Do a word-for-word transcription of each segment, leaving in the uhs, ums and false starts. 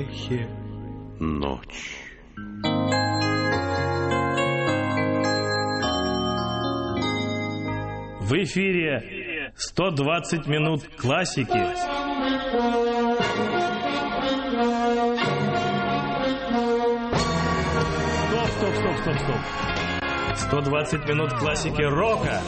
эхе ночь. В эфире сто двадцать минут классики. Стоп, стоп, стоп, стоп, стоп. сто двадцать минут классики рока.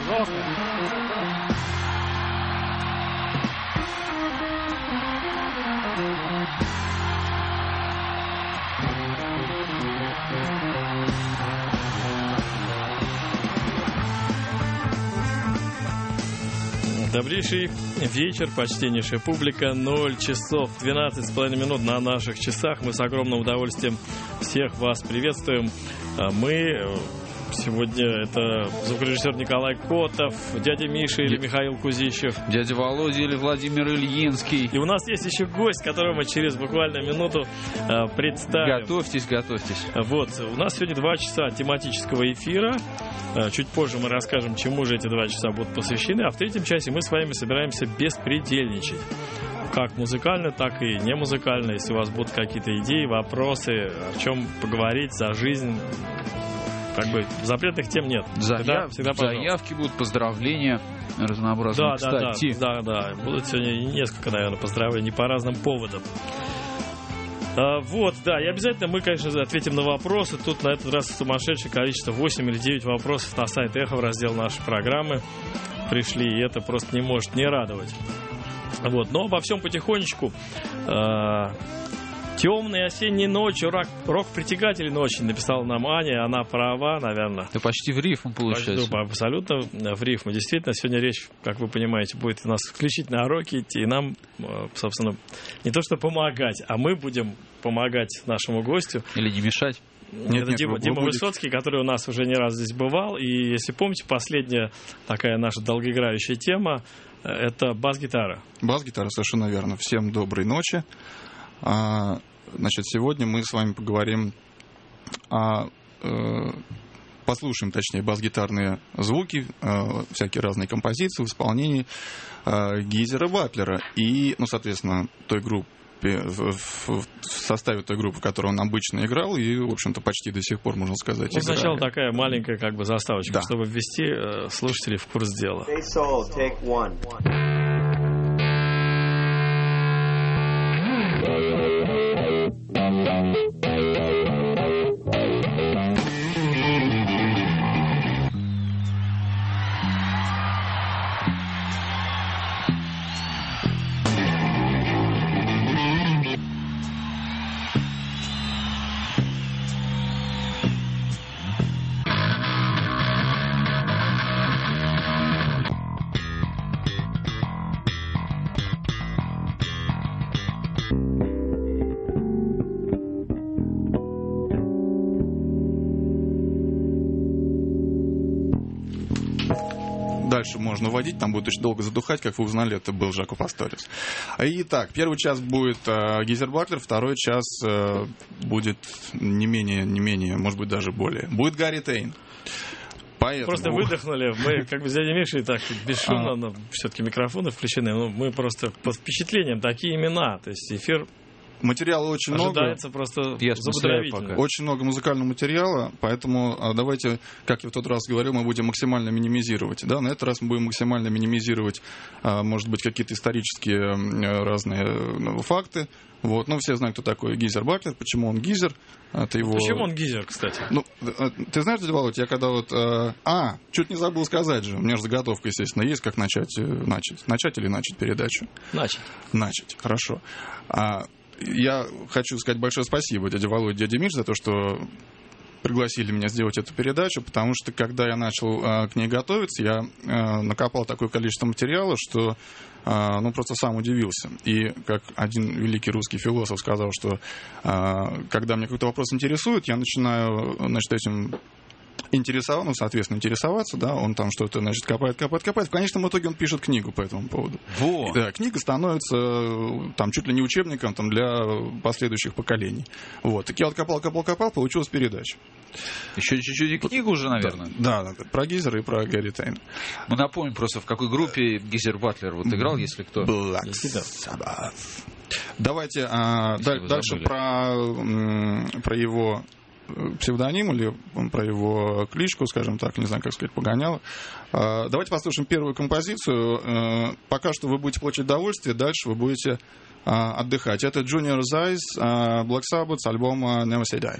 Добрейший вечер, почтеннейшая публика. Ноль часов двенадцать с половиной минут на наших часах. Мы с огромным удовольствием всех вас приветствуем. Мы сегодня это звукорежиссер Николай Котов, дядя Миша или Михаил Кузищев, дядя Володя или Владимир Ильинский. И у нас есть еще гость, которого мы через буквально минуту э, представим. Готовьтесь, готовьтесь. Вот, у нас сегодня два часа тематического эфира. Э, чуть позже мы расскажем, чему же эти два часа будут посвящены. А в третьем часе мы с вами собираемся беспредельничать. Как музыкально, так и не музыкально. Если у вас будут какие-то идеи, вопросы, о чем поговорить за жизнь... Как бы запретных тем нет. Заяв... Всегда, всегда заявки будут, поздравления разнообразные. Да, Кстати. да, да, да. Будут сегодня несколько, наверное, поздравлений по разным поводам. А, вот, да, и обязательно мы, конечно, ответим на вопросы. Тут на этот раз сумасшедшее количество, восемь или девять вопросов на сайт Эхо в раздел нашей программы пришли, и это просто не может не радовать. Вот, но обо всем потихонечку. А... «Темные осенние ночи», рок, рок-притягатели ночи, написала нам Аня, она права, наверное. Это почти в рифму получается. Почти, абсолютно в рифму. Действительно, сегодня речь, как вы понимаете, будет у нас исключительно о роке идти, и нам, собственно, не то что помогать, а мы будем помогать нашему гостю. Или не мешать. Нет, это нет, Дима, Дима Высоцкий, который у нас уже не раз здесь бывал, и если помните, последняя такая наша долгоиграющая тема — это бас-гитара. Бас-гитара, совершенно верно. Всем доброй ночи. А, значит, сегодня мы с вами поговорим о, э, послушаем, точнее, бас-гитарные звуки, э, всякие разные композиции в исполнении э, Гизера Батлера и, ну, соответственно, той группы, в, в, в составе той группы, в которой он обычно играл, и, в общем-то, почти до сих пор, можно сказать, ну, играли. Сначала такая маленькая, как бы, заставочка, да, чтобы ввести э, слушателей в курс дела. Дальше можно вводить, там будет очень долго задухать, как вы узнали, это был Жако Пасторис. Итак, первый час будет э, Гизер Батлер, второй час э, будет не менее, не менее, может быть, даже более. Будет Гарри Тейн. Поэтому... Просто выдохнули. Мы как бы с дядей Мишей так бесшумно, но все-таки микрофоны включены. Но мы просто под впечатлением. Такие имена. То есть эфир... Материала очень ожидается много. Просто забудоровительно. Очень много музыкального материала, поэтому давайте, как я в тот раз говорил, мы будем максимально минимизировать. Да? На этот раз мы будем максимально минимизировать, может быть, какие-то исторические разные факты. Вот. Ну, все знают, кто такой Гизер Батлер, почему он Гизер. Это его... Почему он Гизер, кстати? Ну, ты знаешь, дядя Володь, я когда вот... А, чуть не забыл сказать же. У меня же заготовка, естественно, есть, как начать. Начать, начать или начать передачу? Начать. Начать, хорошо. Я хочу сказать большое спасибо дяде Володе, дяде Миш за то, что пригласили меня сделать эту передачу, потому что, когда я начал э, к ней готовиться, я э, накопал такое количество материала, что э, ну, просто сам удивился. И как один великий русский философ сказал, что э, когда меня какой-то вопрос интересует, я начинаю, значит, этим... интересоваться, ну, соответственно, интересоваться, да, он там что-то, значит, копает, копает, копает. В конечном итоге он пишет книгу по этому поводу. Во. Да, книга становится там чуть ли не учебником там, для последующих поколений. Вот. Так я вот копал, копал, копал, получилась передача. Еще чуть-чуть и книгу уже, наверное. Да, да, да, про Гизера и про Гарри Тейна. Мы напомним просто, в какой группе Гизер Батлер вот играл, если кто. Black Sabbath. Давайте а, даль, дальше про, м, про его псевдоним или про его кличку, скажем так, не знаю, как сказать, погонял. А, давайте послушаем первую композицию. А, пока что вы будете получать удовольствие, дальше вы будете а, отдыхать. Это Junior Zeiss, а, Black Sabbath с альбома Never Say Die.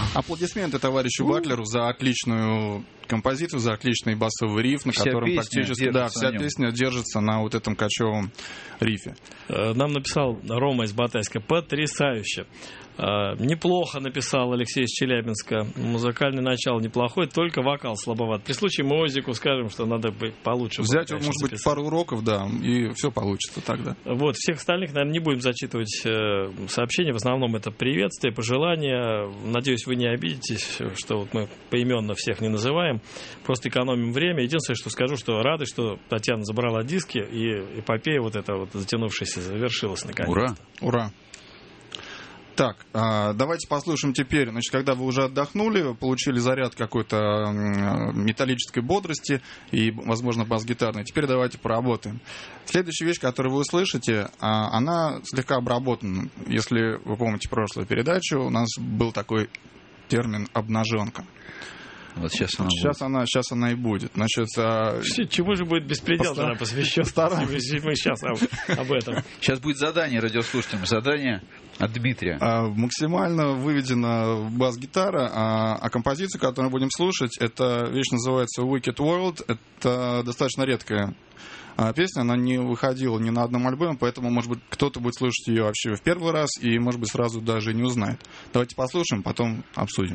Аплодисменты товарищу Батлеру за отличную композицию, за отличный басовый риф, на Вся котором песня практически да, вся на нем. песня держится на вот этом кочевом рифе. Нам написал Рома из Батайска: потрясающе. Неплохо написал Алексей из Челябинска. Музыкальное начало неплохое, только вокал слабоват. При случае музыку скажем, что надо быть получше. Взять, было, может быть, записать. пару уроков, да, и все получится тогда. Вот, всех остальных, наверное, не будем зачитывать э, сообщения. В основном это приветствия, пожелания. Надеюсь, вы не обидитесь, что вот мы поименно всех не называем. Просто экономим время. Единственное, что скажу, что рады, что Татьяна забрала диски, и эпопея вот эта вот затянувшаяся завершилась наконец-то. Ура! Ура! Так, давайте послушаем теперь, значит, когда вы уже отдохнули, получили заряд какой-то металлической бодрости и, возможно, бас-гитарной, теперь давайте поработаем. Следующая вещь, которую вы услышите, она слегка обработана. Если вы помните прошлую передачу, у нас был такой термин «обнаженка». Вот сейчас она сейчас будет. она, сейчас она и будет. Значит, чему же будет беспредел тогда посвящен? Мы сейчас об, об этом. Сейчас будет задание радиослушателям. Задание от Дмитрия. Максимально выведена бас-гитара, а, а композицию, которую мы будем слушать, эта вещь называется Wicked World. Это достаточно редкая песня, она не выходила ни на одном альбоме, поэтому, может быть, кто-то будет слушать ее вообще в первый раз и, может быть, сразу даже не узнает. Давайте послушаем, потом обсудим.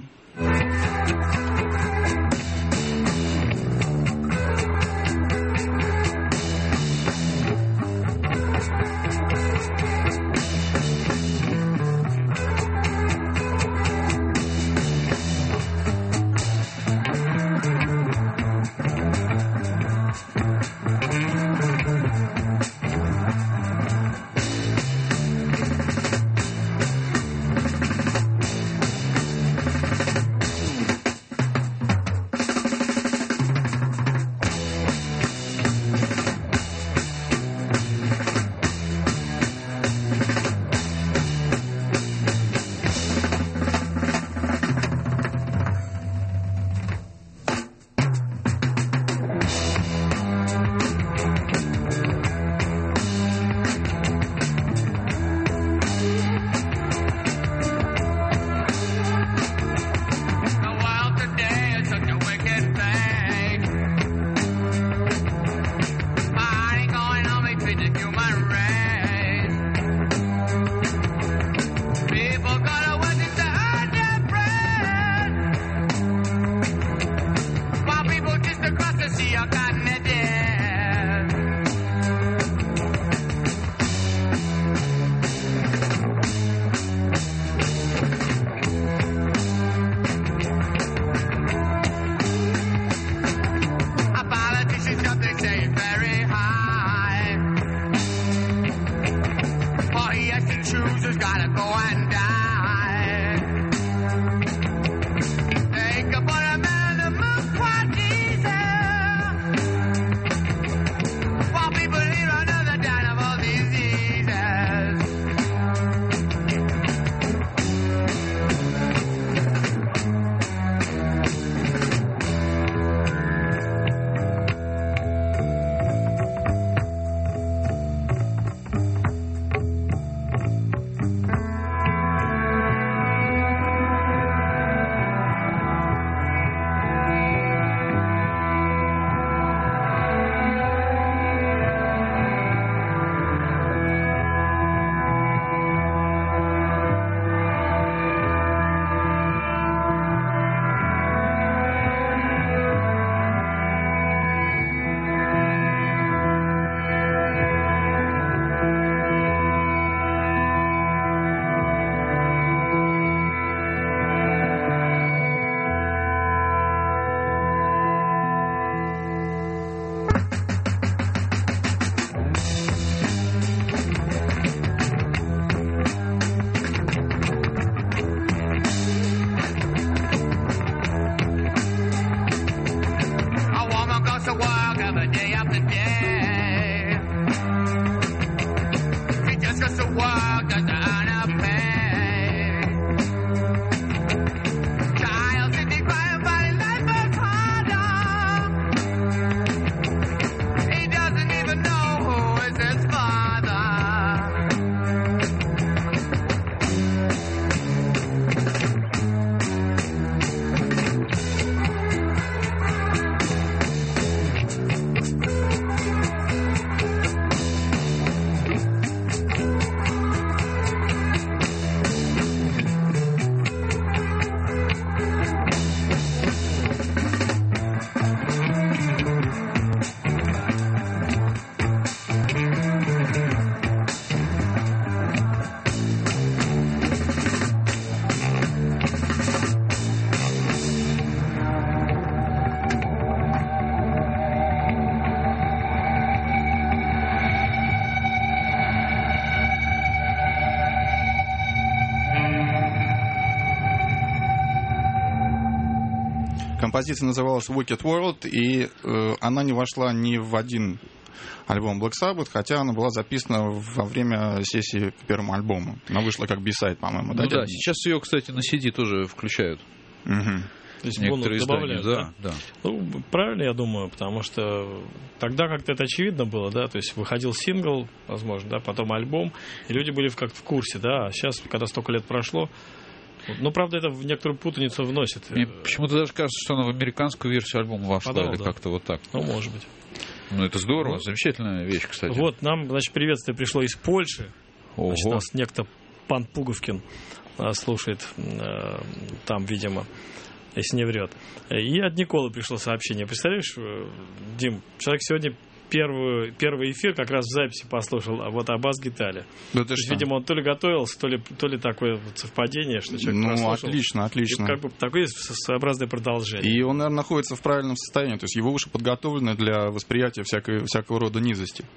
Композиция называлась Wicked World, и э, она не вошла ни в один альбом Black Sabbath, хотя она была записана во время сессии к первому альбому. Она вышла как би-сайд, по-моему. Ну да, да, сейчас ее, кстати, на си ди тоже включают. Угу. То есть Некоторые бонус добавляют, издания, да, да. Ну, правильно, я думаю, потому что тогда как-то это очевидно было, да, то есть выходил сингл, возможно, да, потом альбом, и люди были как-то в курсе, да, а сейчас, когда столько лет прошло, ну, правда, это в некоторую путаницу вносит. Мне почему-то даже кажется, что она в американскую версию альбома вошла, Подал, или да. как-то вот так. Ну, может быть. Ну, это здорово, Ну, замечательная вещь, кстати. Вот, нам, значит, приветствие пришло из Польши. Ого. Значит, нас некто пан Пуговкин а, слушает а, там, видимо, если не врет. И от Николы пришло сообщение. Представляешь, Дим, человек сегодня первую, первый эфир как раз в записи послушал, а вот о бас-гитаре. Да То есть, видимо, он то ли готовился, то ли, то ли такое вот совпадение, что человек Ну, прослушал. отлично, отлично. И как бы такое своеобразное продолжение. И он, наверное, находится в правильном состоянии. То есть его уши подготовлены для восприятия всякой, всякого рода низости.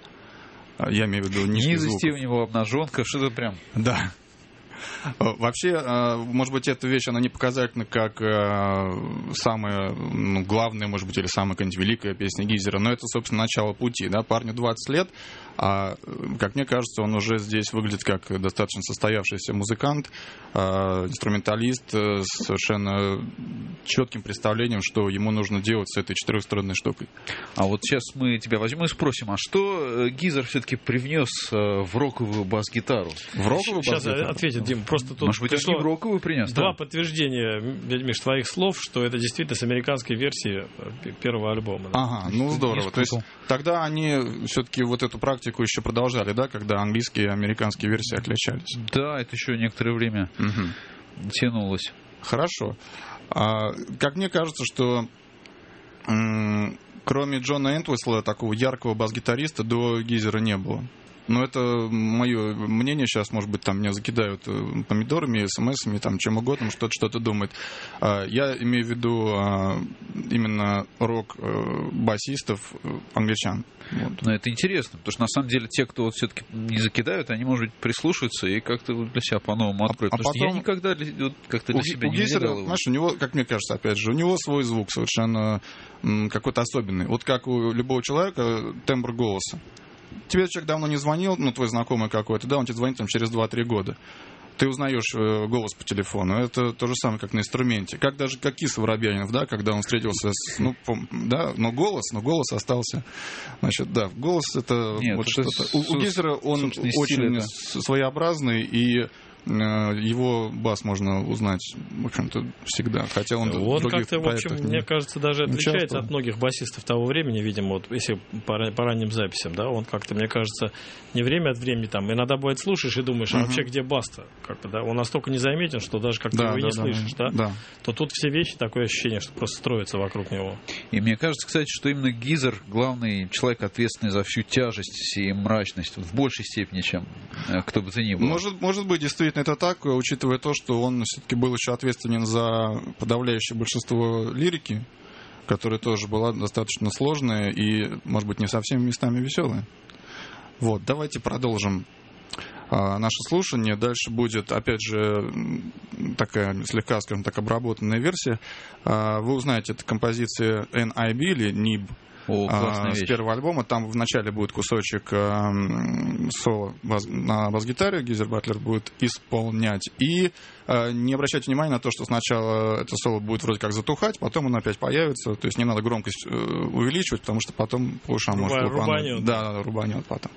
Я имею в виду низких Низости звуков. у него, обнаженка, что-то прям... Да. Вообще, может быть, эта вещь, она не показательна как самая, ну, главная, может быть, или самая какая-нибудь великая песня Гизера, но это, собственно, начало пути, да, парню двадцать лет, а, как мне кажется, он уже здесь выглядит как достаточно состоявшийся музыкант, инструменталист с совершенно четким представлением, что ему нужно делать с этой четырехструнной штукой. А вот сейчас мы тебя возьмем и спросим, а что Гизер все-таки привнес в роковую бас-гитару? В роковую Сейчас бас-гитару? ответит, Дим. Просто тут Может быть, он пришло не в роковую принес? два да? подтверждения, Миш, твоих слов, что это действительно с американской версии первого альбома. Да? Ага, ну здорово. То есть тогда они все-таки вот эту практику еще продолжали, да, когда английские и американские версии отличались. Да, это еще некоторое время Угу. тянулось. Хорошо. А, как мне кажется, что м- кроме Джона Энтвисла, такого яркого бас-гитариста, до Гизера не было. Но это мое мнение. Сейчас, может быть, там меня закидают помидорами, смс-ами, там, чем угодно, что-то, что-то думает. Я имею в виду именно рок-басистов англичан. Вот. Но это интересно, потому что на самом деле те, кто вот все-таки не закидают, они, может быть, прислушаются и как-то для себя по-новому откроют. А, потому а что я потом... никогда вот, как-то для у, себя у не Гизера, выделял его. знаешь, у него, как мне кажется, опять же, у него свой звук совершенно м, какой-то особенный. Вот как у любого человека тембр голоса. Тебе человек давно не звонил, ну, твой знакомый какой-то, да, он тебе звонит там через два-три года. Ты узнаешь э, голос по телефону. Это то же самое, как на инструменте. Как даже как Киса Воробьянинов, да, когда он встретился с... Ну, пом, да, но голос, но голос остался. Значит, да, голос это Нет, вот это что-то. У, у Гизера он очень это... своеобразный, и его бас можно узнать, в общем-то, всегда. Хотя он Он в как-то, в общем, мне кажется, даже отличается участвовал. от многих басистов того времени, видимо, вот если по, по ранним записям, да, он как-то, мне кажется, не время от времени там, иногда бывает слушаешь и думаешь, а Мгм. вообще где бас-то? Как бы, да? Он настолько незаметен, что даже как-то Да, его и да, не да, слышишь, да? да. То тут все вещи, такое ощущение, что просто строятся вокруг него. И мне кажется, кстати, что именно Гизер главный человек, ответственный за всю тяжесть и мрачность в большей степени, чем э, кто бы то ни был. Может, может быть, действительно это так, учитывая то, что он все-таки был еще ответственен за подавляющее большинство лирики, которая тоже была достаточно сложная и, может быть, не совсем местами веселая. Вот, давайте продолжим а, наше слушание. Дальше будет, опять же, такая слегка, скажем так, обработанная версия. А, вы узнаете, это композиция эн ай би или эн ай би. О, классная А, с вещь. первого альбома. Там вначале будет кусочек а, соло бас, на бас-гитаре, Гизер Батлер будет исполнять. И а, не обращайте внимания на то, что сначала это соло будет вроде как затухать, потом оно опять появится. То есть не надо громкость э, увеличивать, потому что потом по ушам Руба- может лупануть. рубанет. Да, рубанет потом.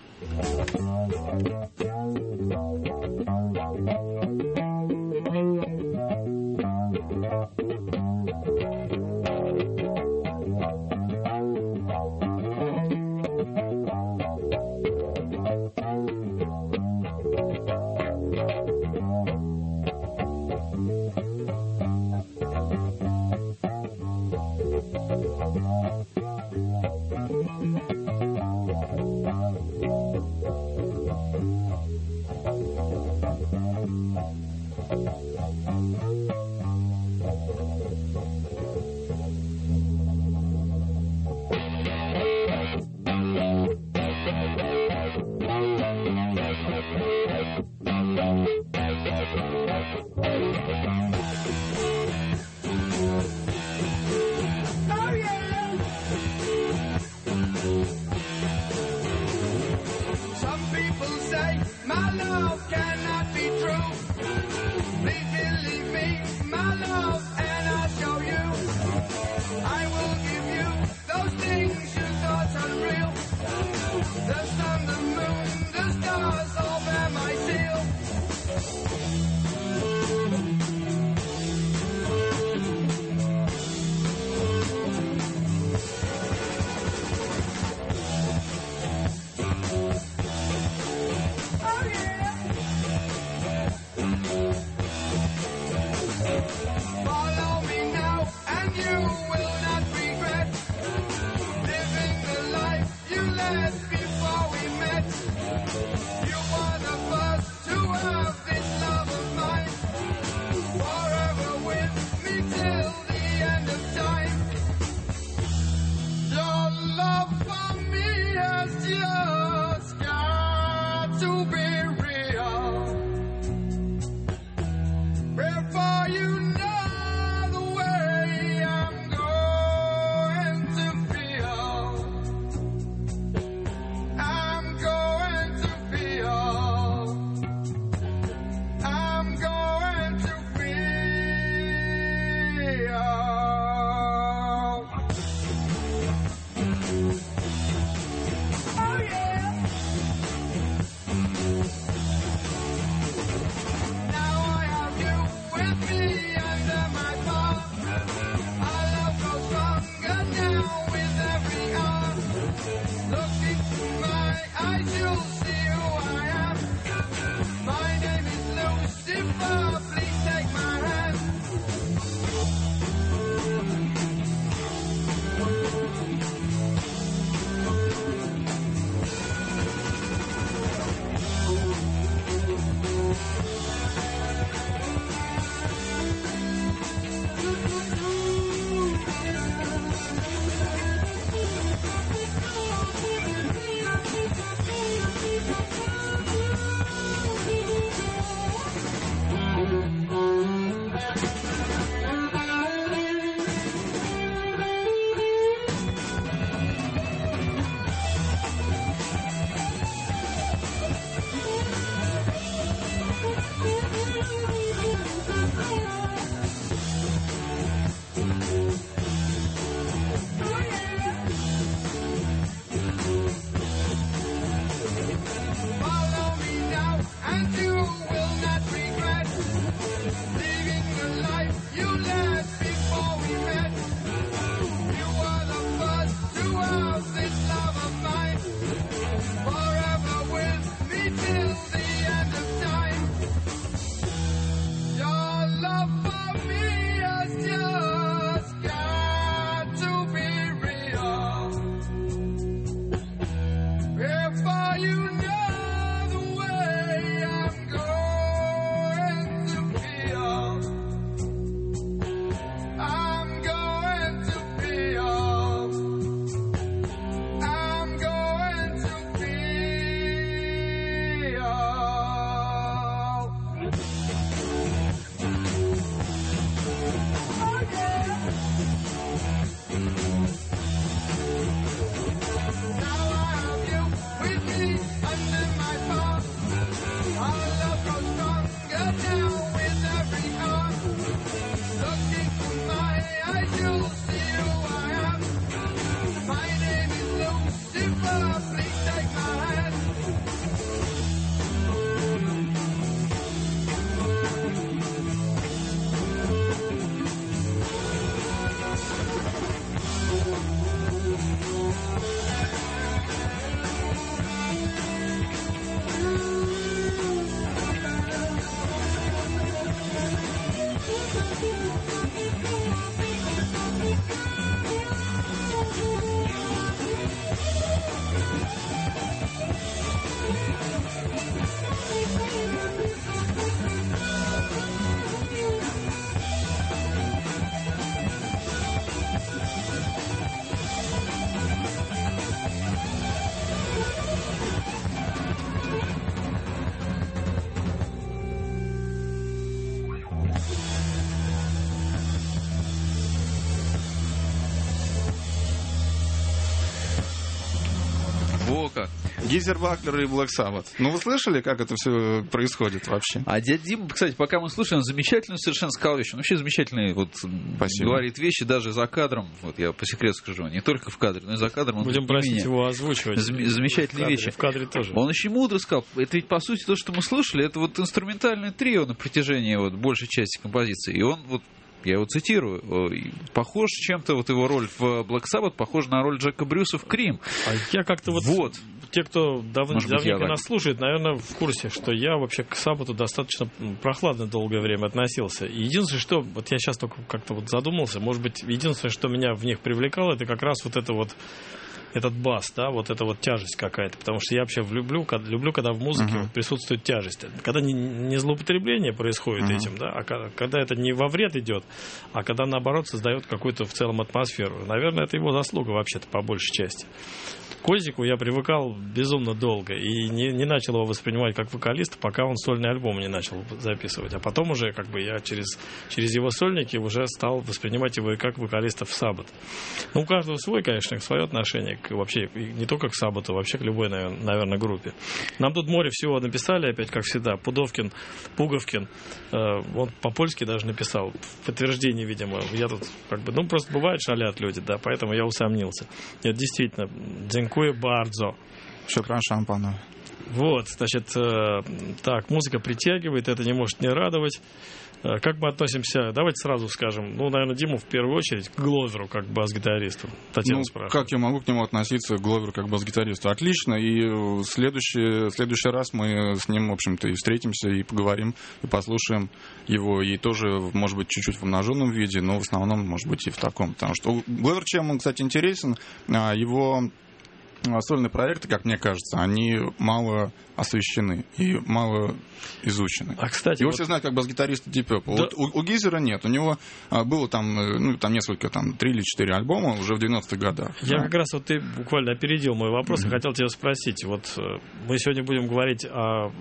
Гизер, Баклер и Black Sabbath. Ну, вы слышали, как это все происходит вообще? А дядя Дима, кстати, пока мы слушаем, он замечательную совершенно сказал вещь. Он вообще замечательный, вот, Спасибо. говорит вещи даже за кадром. Вот я по секрету скажу, не только в кадре, но и за кадром. Он Будем просить меня. его озвучивать. Зам- замечательные в кадре, вещи. В кадре тоже. Он очень мудро сказал. Это ведь, по сути, то, что мы слушали, это вот инструментальное трио на протяжении вот большей части композиции. И он вот, я его цитирую, похож чем-то, вот его роль в Black Sabbath похожа на роль Джека Брюса в Cream. А я как-то вот... вот. Те, кто дав... Может быть, давненько я нас слушает, наверное, в курсе, что я вообще к Саббату достаточно прохладно долгое время относился. И единственное, что... Вот я сейчас только как-то вот задумался, может быть, единственное, что меня в них привлекало, это как раз вот это вот этот бас, да, вот эта вот тяжесть какая-то, потому что я вообще люблю, когда, люблю, когда в музыке uh-huh. присутствует тяжесть. Когда не, не злоупотребление происходит uh-huh. этим, да, а когда, когда это не во вред идет, а когда, наоборот, создает какую-то в целом атмосферу. Наверное, это его заслуга вообще-то по большей части. К Озику я привыкал безумно долго и не, не начал его воспринимать как вокалиста, пока он сольный альбом не начал записывать. А потом уже как бы я через, через его сольники уже стал воспринимать его и как вокалиста в Саббат. Ну, у каждого свой, конечно, свое отношение к, вообще не только к Саббату, вообще к любой, наверное, группе. Нам тут море всего написали, опять как всегда. Пудовкин, Пуговкин, э, он по-польски даже написал, в подтверждении, видимо. Я тут как бы, ну, просто бывает шалят люди, да, поэтому я усомнился. Это действительно, дзинкуе бардзо. Шокран Шампанов. Вот, значит, э, так, музыка притягивает, это не может не радовать. Э, как мы относимся, давайте сразу скажем, ну, наверное, Диму в первую очередь, к Гловеру, как бас-гитаристу. Татьяна ну, спрашивает. Как я могу к нему относиться, к Гловеру, как бас-гитаристу? Отлично, и в следующий, в следующий раз мы с ним, в общем-то, и встретимся, и поговорим, и послушаем его, и тоже, может быть, чуть-чуть в умноженном виде, но в основном, может быть, и в таком. Потому что Гловер, чем он, кстати, интересен, его... сольные проекты, как мне кажется, они мало освещены и мало изучены. А, кстати, Его вот... все знают как бас-гитариста Deep Purple. Да. Вот у, у Гизера нет. У него а, было там, ну, там несколько, там, три или четыре альбома уже в девяностых годах. Я да. как раз, вот ты буквально опередил мой вопрос, mm-hmm. и хотел тебя спросить. Вот мы сегодня будем говорить о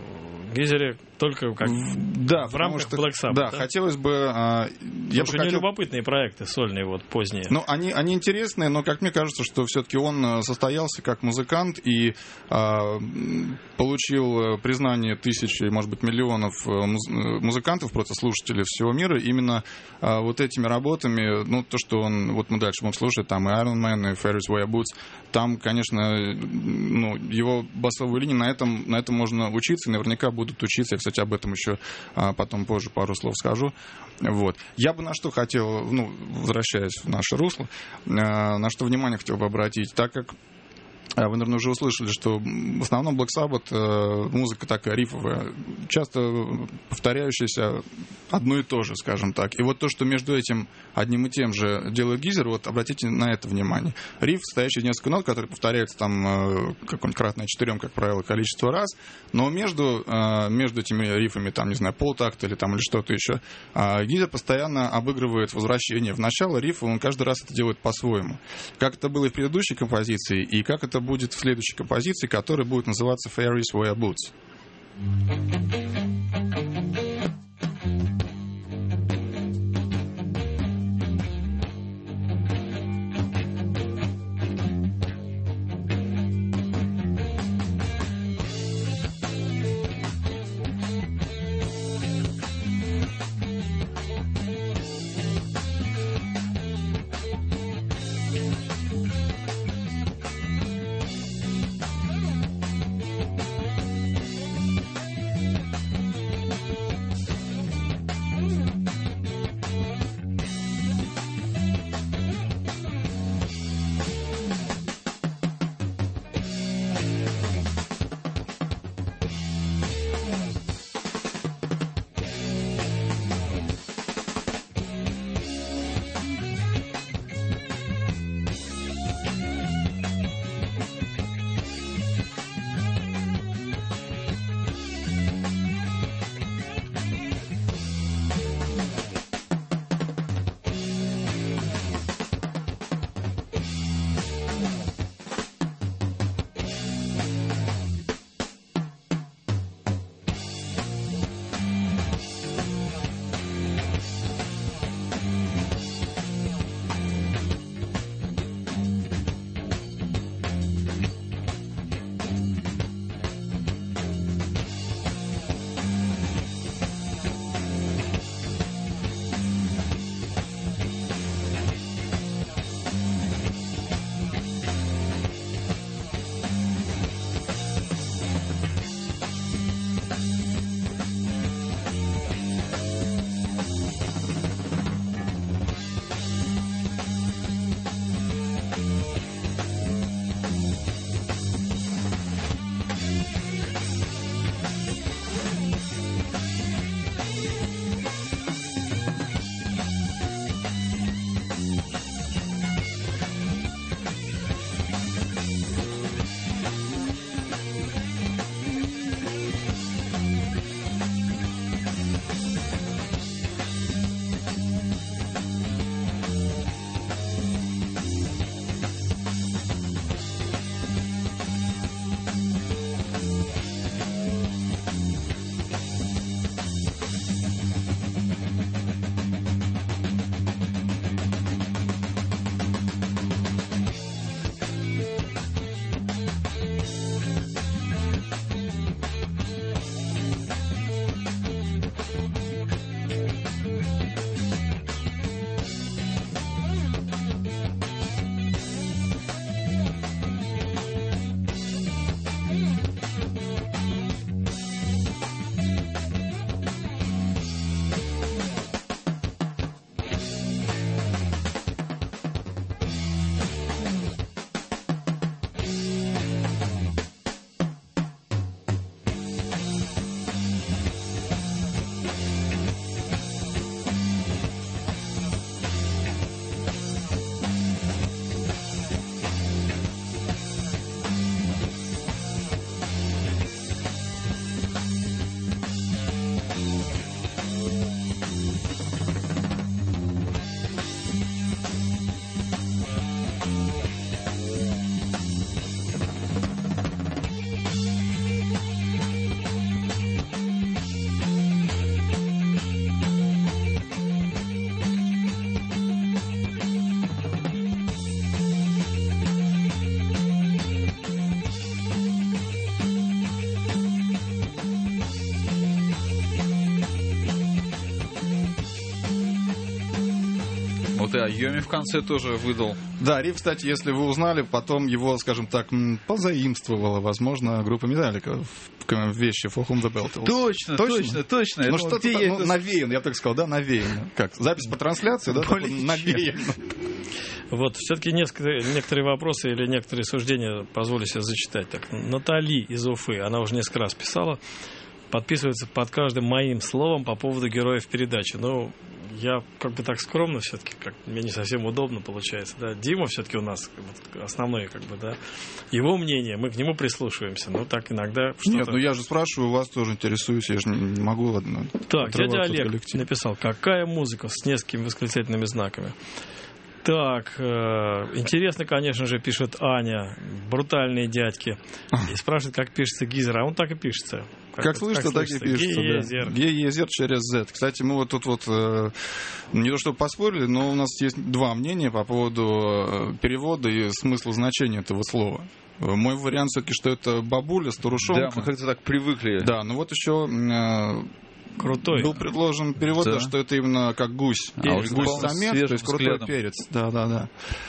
Гизере только как да, в рамках что, Black Sabbath. Да, да, хотелось бы... А, я бы хотел... у него любопытные проекты сольные, вот, поздние. Ну, они, они интересные, но, как мне кажется, что все-таки он состоялся как музыкант и а, получил признание тысячи, может быть, миллионов муз- музыкантов, просто слушателей всего мира, именно а, вот этими работами, ну, то, что он, вот мы дальше будем слушать, там и Iron Man, и Ferris Wheel Boots, там, конечно, ну, его басовую линию, на этом, на этом можно учиться, и наверняка будут учиться. Я, кстати, об этом еще а, потом позже пару слов скажу. Вот. Я бы на что хотел, ну, возвращаясь в наше русло, а, на что внимание хотел бы обратить, так как вы, наверное, уже услышали, что в основном Black Sabbath э, музыка такая рифовая, часто повторяющаяся одно и то же, скажем так. И вот то, что между этим одним и тем же делает Гизер, вот обратите на это внимание. Риф, состоящий из нескольких нот, который повторяется там э, какое-нибудь кратное четырем, как правило, количество раз, но между, э, между этими рифами, там, не знаю, полтакт или, там, или что-то еще, э, Гизер постоянно обыгрывает возвращение в начало рифа, он каждый раз это делает по-своему. Как это было и в предыдущей композиции, и как это будет в следующей композиции, которая будет называться Ferris Wheel Boots. Вот и Айоми в конце тоже выдал. Да, риф, кстати, если вы узнали, потом его, скажем так, м, позаимствовала, возможно, группа Металлика в в вещи For Whom the Bell Tolls. Точно, Точно? точно, точно. Я Ну думал, что-то где так, я ну, это- навеяно, я бы так сказал, да, навеяно. Как, запись по трансляции, да, такой Более чем. навеяно. Вот, все-таки некоторые, некоторые вопросы или некоторые суждения позволю себе зачитать. Так, Натали из Уфы, она уже несколько раз писала, подписывается под каждым моим словом по поводу героев передачи. Но я как бы так скромно все-таки, как мне не совсем удобно получается. Да? Дима все-таки у нас вот, основной, как бы, да, его мнение, мы к нему прислушиваемся. Но так иногда что-то... Нет, ну я же спрашиваю, вас тоже интересуюсь, я же не могу, ладно. Так, дядя отрываться от Олег коллектива. написал, какая музыка с несколькими восклицательными знаками. Так, э, интересно, конечно же, пишет Аня, брутальные дядьки. И спрашивает, как пишется Гизер, а он так и пишется. Как слышно, так и пишется. Гейзер. Гейзер через Z. Кстати, мы вот тут вот э, не то чтобы поспорили, но у нас есть два мнения по поводу э, перевода и смысла значения этого слова. Э, Мой вариант все-таки, что это бабуля, старушонка. Да, мы как-то так привыкли. Да, ну вот еще э, Крутой. был предложен перевод, Да. что это именно как гусь. А вот гусь с самец, свежим то есть крутой взглядом. перец. Да, да, да.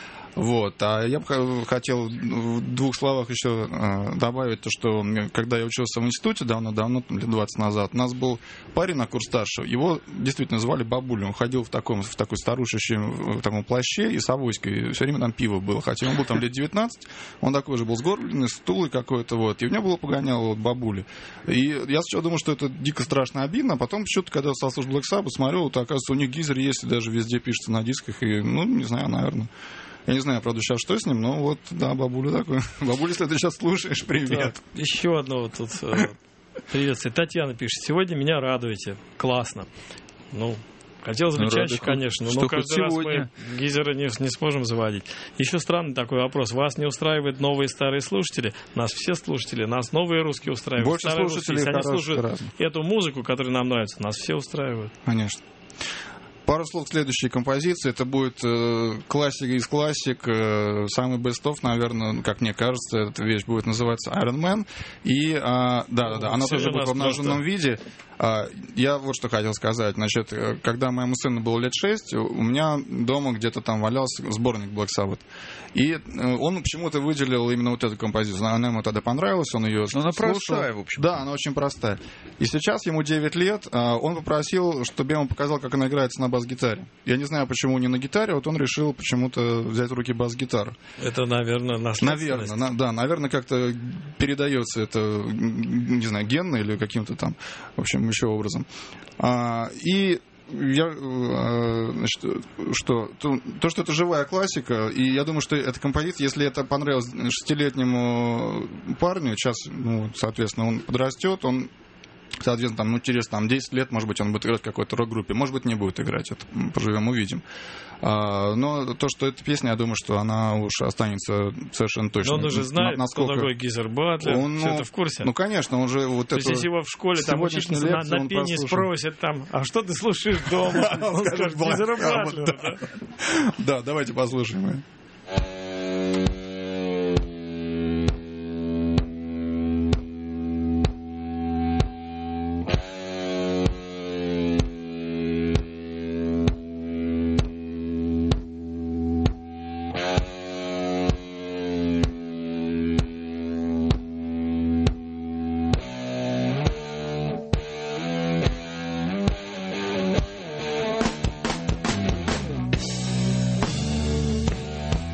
Вот. А я бы х- хотел в двух словах еще э, добавить то, что м, когда я учился в институте давно-давно, там, лет двадцать назад, у нас был парень на курс старше, его действительно звали бабулей. Он ходил в таком, в такой старушечьем в таком плаще и с авоськой. Все время там пиво было. Хотя он был там лет девятнадцать, он такой же был сгорбленный, стулый какой-то, вот. И у него было погоняло вот бабули. И я сначала думал, что это дико страшно обидно, а потом почему-то, когда стал слушать Black Sabbath, смотрел, вот, оказывается, у них Гизер есть, и даже везде пишется на дисках, и, ну, не знаю, наверное. Я не знаю, правда, сейчас что с ним, но вот, да, бабуля такой. Бабуля, если ты сейчас слушаешь, привет. Так, еще одно вот тут э, приветствие. Татьяна пишет, сегодня меня радуете. Классно. Ну, хотелось бы Ну, чаще, рады, конечно, что но хоть каждый раз сегодня. мы Гизера не, не сможем заводить. Еще странный такой вопрос. Вас не устраивают новые и старые слушатели? Нас все слушатели, нас новые русские устраивают. Больше старые слушателей русские. Если они хороших слушают разных. эту музыку, которая нам нравится, нас все устраивают. Конечно. Пару слов к следующей композиции. Это будет э, классика из классик. Э, самый best-of, наверное, как мне кажется, эта вещь будет называться Iron Man. И, э, да-да-да, она Сегодня тоже будет нас в обнаженном просто- виде. А, я вот что хотел сказать. Значит, э, когда моему сыну было лет шесть, у меня дома где-то там валялся сборник Black Sabbath. И э, он почему-то выделил именно вот эту композицию. Она ему тогда понравилась, он ее Но она слушал. простая, в общем. Да, она очень простая. И сейчас ему девять лет, а, он попросил, чтобы я ему показал, как она играется на бас-гитаре. Я не знаю, почему не на гитаре, вот он решил почему-то взять в руки бас-гитару. Это, наверное, наследственность. Наверное, на- да, наверное, как-то передается это, м, не знаю, генно или каким-то там, в общем, еще образом. А, и я, э, значит, что, то, то, что это живая классика, и я думаю, что эта композиция, если это понравилось шестилетнему парню, сейчас, ну, соответственно, он подрастет, он, соответственно, там, ну, через там, десять лет, может быть, он будет играть в какой-то рок-группе, может быть, не будет играть, это поживем, увидим. А, но то, что эта песня, я думаю, что она уж останется совершенно точно. Но он уже знает, На- насколько... кто такой Гизер Батлер, Он, все ну, это в курсе. Ну, конечно, он же вот То есть, это... если его в школе там сегодняшней учительница на, лекции на он пении прослушал. спросит, там, а что ты слушаешь дома? Он скажет, Black Гизера Sabbath, Батлера, да? Да, давайте послушаем. Thank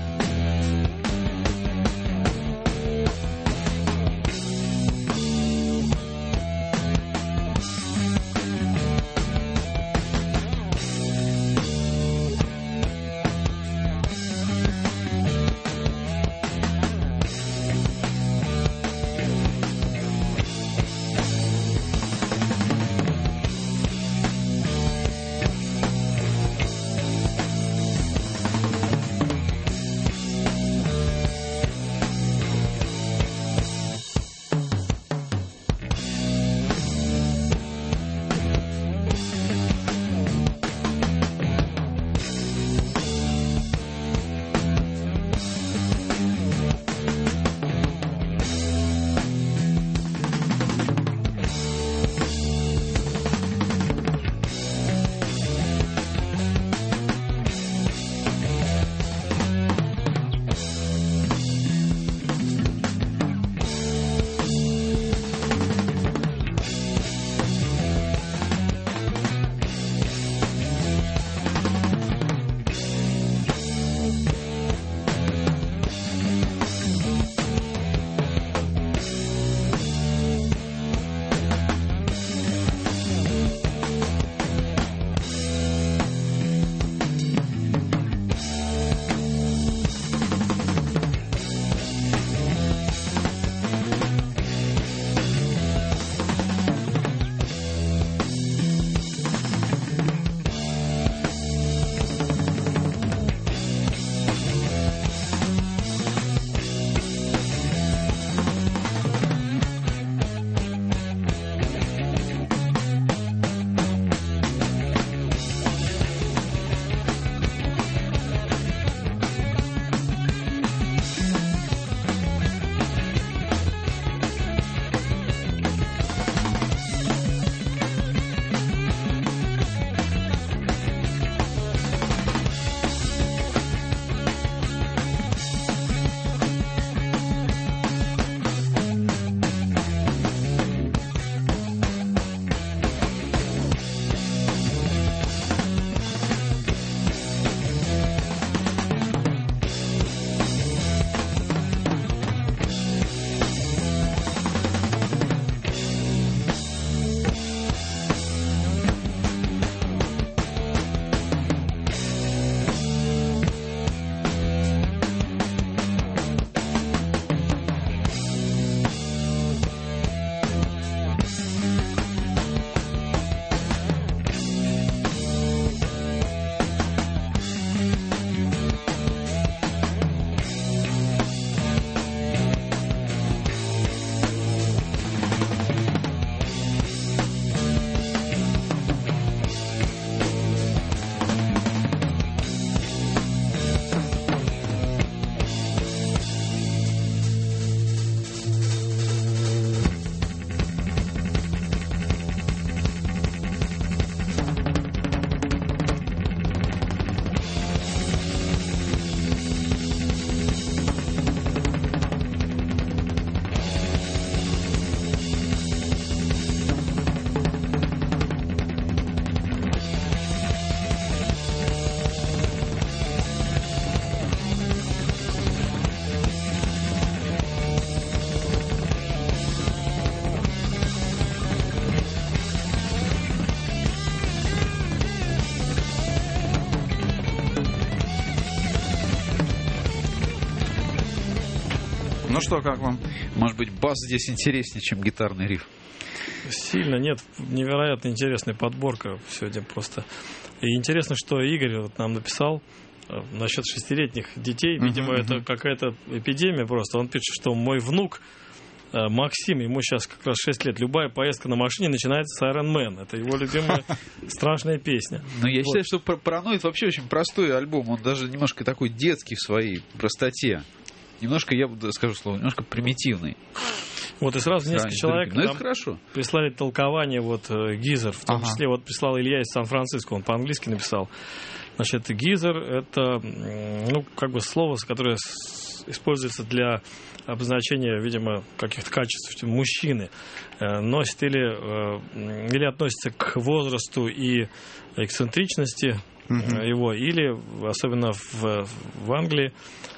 Ну что, как вам? Может быть, бас здесь интереснее, чем гитарный риф? Сильно, нет, невероятно интересная подборка сегодня просто. И интересно, что Игорь вот нам написал э, насчет шестилетних детей. Видимо, uh-huh, это uh-huh. какая-то эпидемия просто. Он пишет, что мой внук э, Максим, ему сейчас как раз шесть лет, любая поездка на машине начинается с Iron Man. Это его любимая страшная песня. Но я считаю, что Параноид вообще очень простой альбом. Он даже немножко такой детский в своей простоте. Немножко, я бы скажу слово, немножко примитивный. Вот и сразу несколько человек нам прислали толкование, вот Гизер, в том ага. числе, вот прислал Илья из Сан-Франциско, он по-английски написал. Значит, Гизер — это, ну, как бы слово, которое используется для обозначения, видимо, каких-то качеств мужчины. Носит или, или относится к возрасту и эксцентричности uh-huh. его, или, особенно в, в Англии,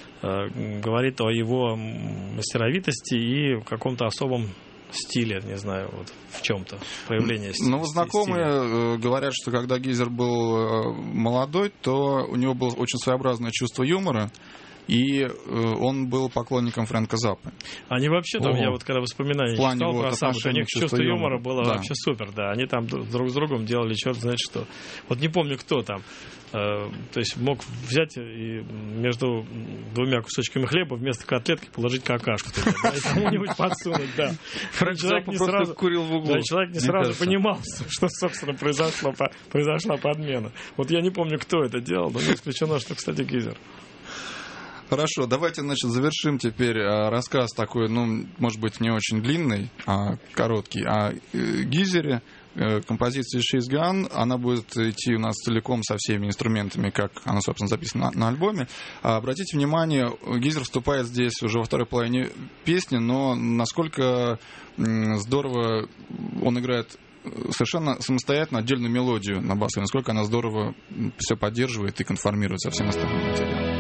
говорит о его мастеровитости и каком-то особом стиле, не знаю, вот в чем-то проявление стиля. Ну, знакомые стиля. Говорят, что когда Гизер был молодой, то у него было очень своеобразное чувство юмора, и он был поклонником Фрэнка Заппы. Они вообще там, О, я вот когда воспоминания читал вот про сам, у них чувство юмора, юмора было да. вообще супер, да. Они там друг с другом делали черт знает что. Вот не помню, кто там. То есть мог взять и между двумя кусочками хлеба вместо котлетки положить какашку туда, да, и кому-нибудь подсунуть, да. Фрэнк Заппа просто сразу, курил в углу. Да, человек не сразу кажется. понимал, что, собственно, произошло, произошла подмена. Вот я не помню, кто это делал, но не исключено, что, кстати, Гизер. Хорошо, давайте, значит, завершим теперь рассказ такой, ну, может быть, не очень длинный, а короткий, о Гизере. Композиция «She's Gone», она будет идти у нас целиком со всеми инструментами, как она, собственно, записана на, на альбоме. Обратите внимание, Гизер вступает здесь уже во второй половине песни, но насколько здорово он играет совершенно самостоятельно отдельную мелодию на басу, насколько она здорово все поддерживает и конформирует со всем остальным материалом.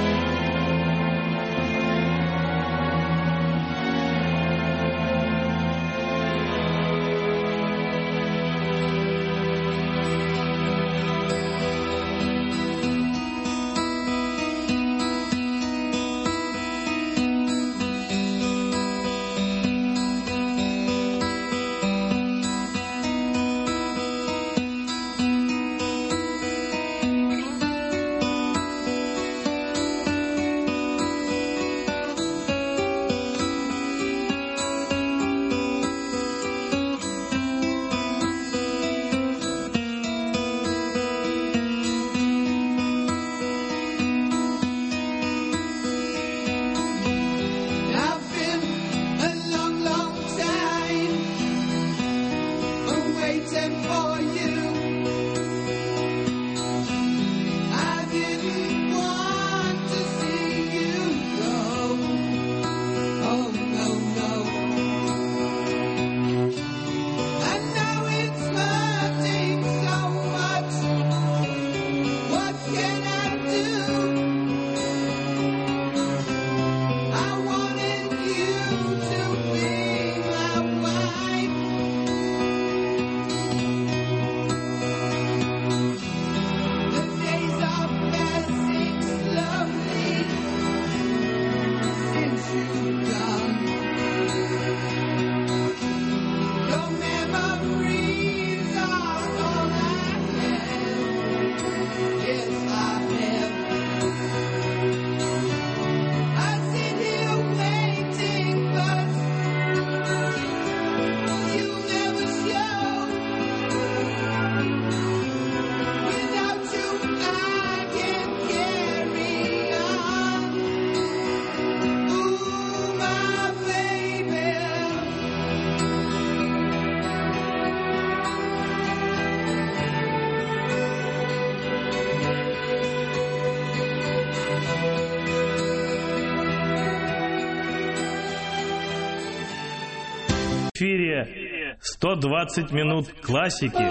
В эфире сто двадцать минут классики.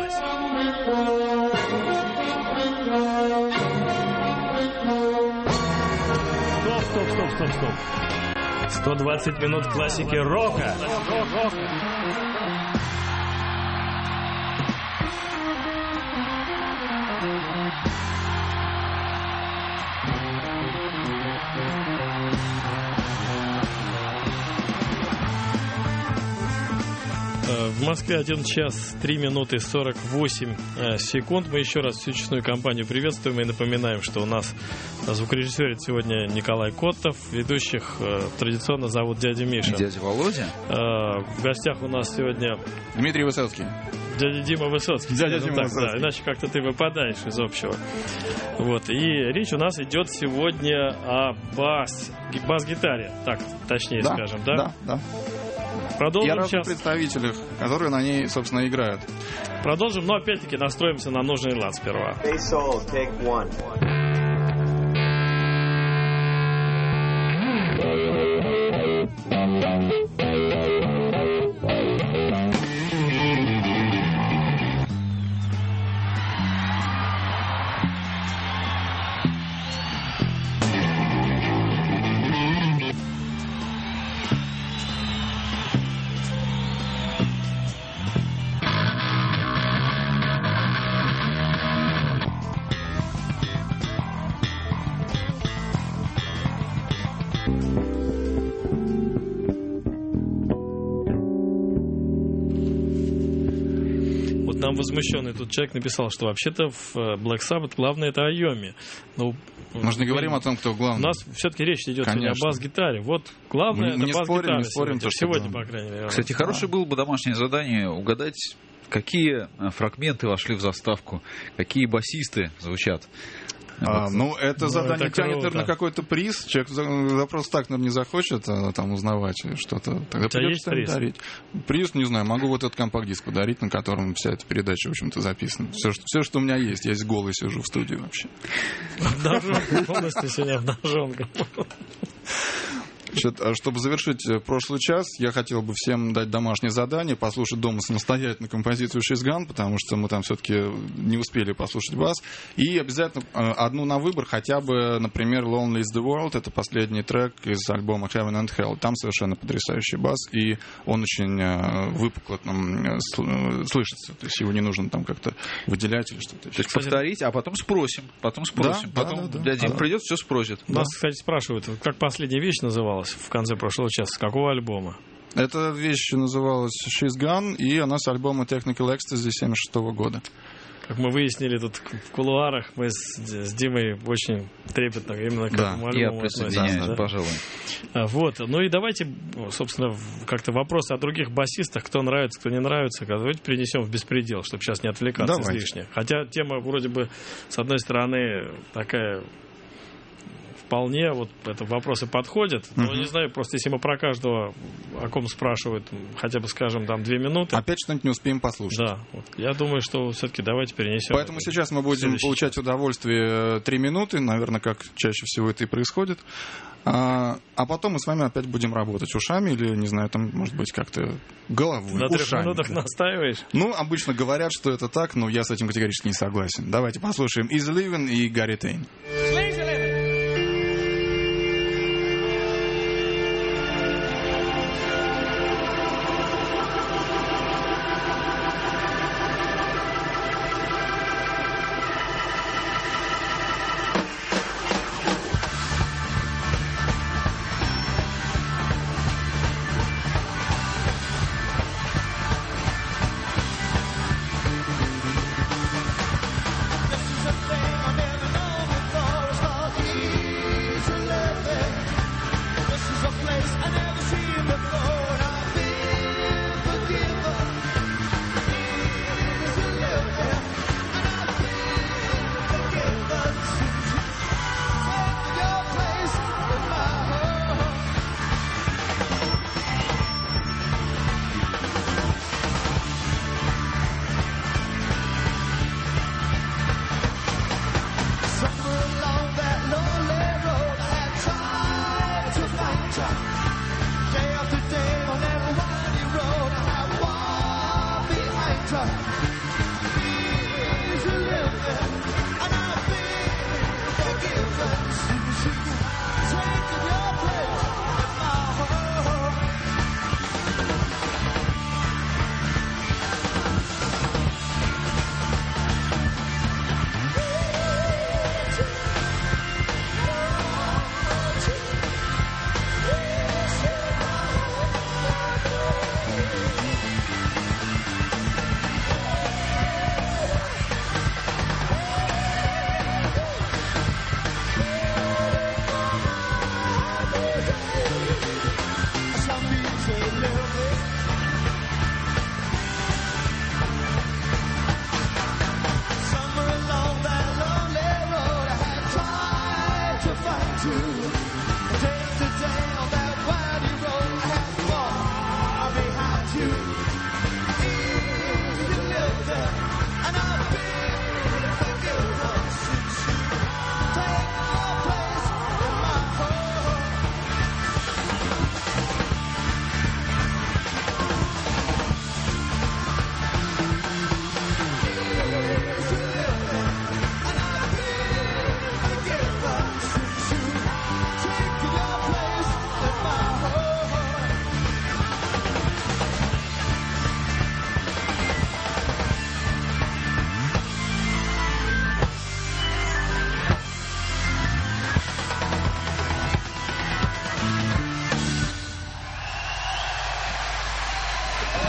Стоп, стоп, стоп, стоп, стоп. сто двадцать минут классики рока. В Москве один час три минуты сорок восемь э, секунд. Мы еще раз всю честную компанию приветствуем и напоминаем, что у нас звукорежиссер сегодня Николай Коттов, ведущих э, традиционно зовут дядя Миша. Дядя Володя. Э, в гостях у нас сегодня Дмитрий Высоцкий. дядя Дима Высоцкий. Дядя Ну, Дима так, Высоцкий. Да, иначе как-то ты выпадаешь из общего. Вот. И речь у нас идет сегодня о бас, бас-гитаре. Так, точнее Да, скажем, да? да, да. Продолжим Я разных сейчас. представителях, которые на ней, собственно, играют. Продолжим, но опять-таки настроимся на нужный лад сперва. Hey Soul, take one. Вот нам возмущенный тут человек написал, что вообще-то в э, Black Sabbath главное это Айоми. Ну, Мы же не говорим о том, кто у главный. нас все-таки речь идет сегодня о Конечно. бас-гитаре. Вот главное Мы это не бас-гитара. спорим, не спорим, сегодня, то, что сегодня, главное. по крайней мере. Кстати, хорошее было бы домашнее задание угадать, какие э, фрагменты вошли в заставку, какие басисты звучат. А, Вот. ну, это Ну, задание это тянет, круто. наверное, какой-то приз. Человек за, за просто так, наверное, не захочет а, там узнавать что-то. Тогда У тебя есть придется приз? дарить. Приз, не знаю, могу вот этот компакт-диск подарить, на котором вся эта передача, в общем-то, записана. Все, что, все, что у меня есть. Я здесь голый сижу в студии вообще. Обнаженка, полностью сегодня обнаженка. Значит, а чтобы завершить э, прошлый час, я хотел бы всем дать домашнее задание, послушать дома самостоятельно композицию «Шизган», потому что мы там все-таки не успели послушать бас. И обязательно э, одну на выбор, хотя бы, например, «Lonely is the World», это последний трек из альбома «Heaven and Hell». Там совершенно потрясающий бас, и он очень э, выпукло там, э, сл- э, слышится. То есть его не нужно там как-то выделять или что-то То еще. есть повторить, а потом спросим. Потом спросим. Да, потом да, да, дядя да. придет, все спросит. Нас, кстати, спрашивают, как последняя вещь называлась в конце прошлого часа, с какого альбома? Эта вещь называлась «She's Gone», и она с альбома «Technical Ecstasy» семьдесят шестого года. Как мы выяснили тут в кулуарах, мы с, с Димой очень трепетно именно к Да, этому Я альбому присоединяюсь, относимся, да? пожалуй. А, Вот, ну и давайте, собственно, в- как-то вопросы о других басистах, кто нравится, кто не нравится, давайте перенесем в беспредел, чтобы сейчас не отвлекаться Давайте. излишне. Хотя тема вроде бы, с одной стороны, такая вполне, вот это вопросы подходят, но Мгм. не знаю, просто если мы про каждого, о ком спрашивают, хотя бы, скажем, там две минуты, Опять что-нибудь не успеем послушать. да, вот, я думаю, что все-таки давайте перенесем. Поэтому это сейчас мы в будем следующий получать час. удовольствие три минуты, наверное, как чаще всего это и происходит. А, а потом мы с вами опять будем работать ушами или, не знаю, там, может быть, как-то головой. На трех ушами. минутах настаиваешь? Ну, обычно говорят, что это так, но я с этим категорически не согласен. Давайте послушаем Easy Living и Гарри Тейн. This is a thing I never known before.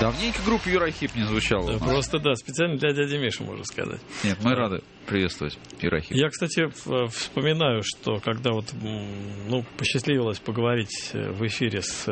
Давненько группа Юрахип не звучала. Да, просто, да, специально для дяди Миши, можно сказать. Нет, мы рады приветствовать Юрахип. Я, кстати, вспоминаю, что когда вот, ну, посчастливилось поговорить в эфире с,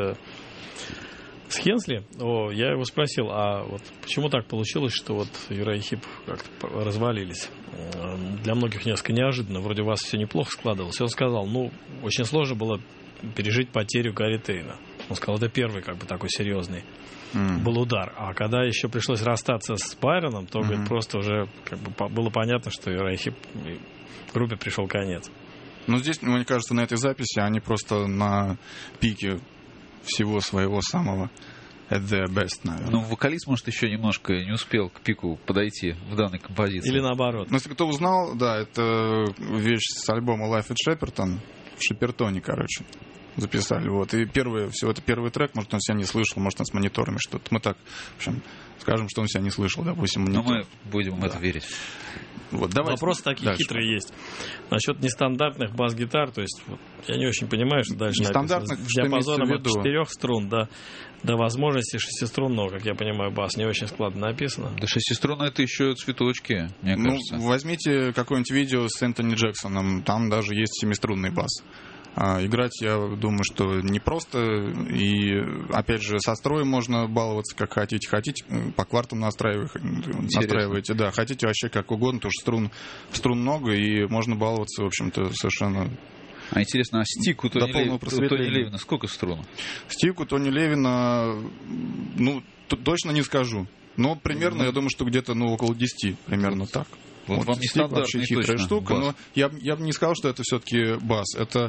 с Хенсли, о, я его спросил, а вот почему так получилось, что вот Юрахип как-то развалились? Для многих несколько неожиданно, вроде у вас все неплохо складывалось. И он сказал, ну, очень сложно было пережить потерю Гарри Тейна. Он сказал, это первый как бы такой серьезный mm. был удар. А когда еще пришлось расстаться с Байроном, то, mm-hmm. говорит, просто уже как бы было понятно, что Юрахип группе пришел конец. Ну, здесь, мне кажется, на этой записи они просто на пике всего своего самого at their best, наверное. Ну, вокалист, может, еще немножко не успел к пику подойти в данной композиции. Или наоборот. Ну, если кто узнал, да, это вещь с альбома Life at Shepperton, в Шепертоне, короче, записали. Вот. И первый, все это первый трек, может, он себя не слышал, может, он с мониторами что-то. Мы так, в общем, скажем, что он себя не слышал, допустим, монитор. Но мы будем да. в это верить. Вот, давайте. Вопросы такие дальше. Хитрые есть. Насчет нестандартных бас-гитар, то есть вот, я не очень понимаю, что дальше нестандартных, написано. С диапазоном от виду? четырех струн до, до возможности шестиструнного, как я понимаю, бас не очень складно написано. Да шестиструнные это еще цветочки, мне ну, кажется. Возьмите какое-нибудь видео с Энтони Джексоном, там даже есть семиструнный бас. А, играть, я думаю, что непросто, и, опять же, со строем можно баловаться как хотите. Хотите, по квартам настраиваете, настраиваете, да, хотите вообще как угодно, потому что струн, струн много, и можно баловаться, в общем-то, совершенно... А интересно, а стик у Тони, Лев... у Тони Левина сколько струн? Стик у Тони Левина, ну, точно не скажу, но примерно, mm-hmm. я думаю, что где-то, ну, около десяти, примерно так. Вот, вот вам не вообще хитрая штука, бас. Но я, я бы не сказал, что это все-таки бас. Это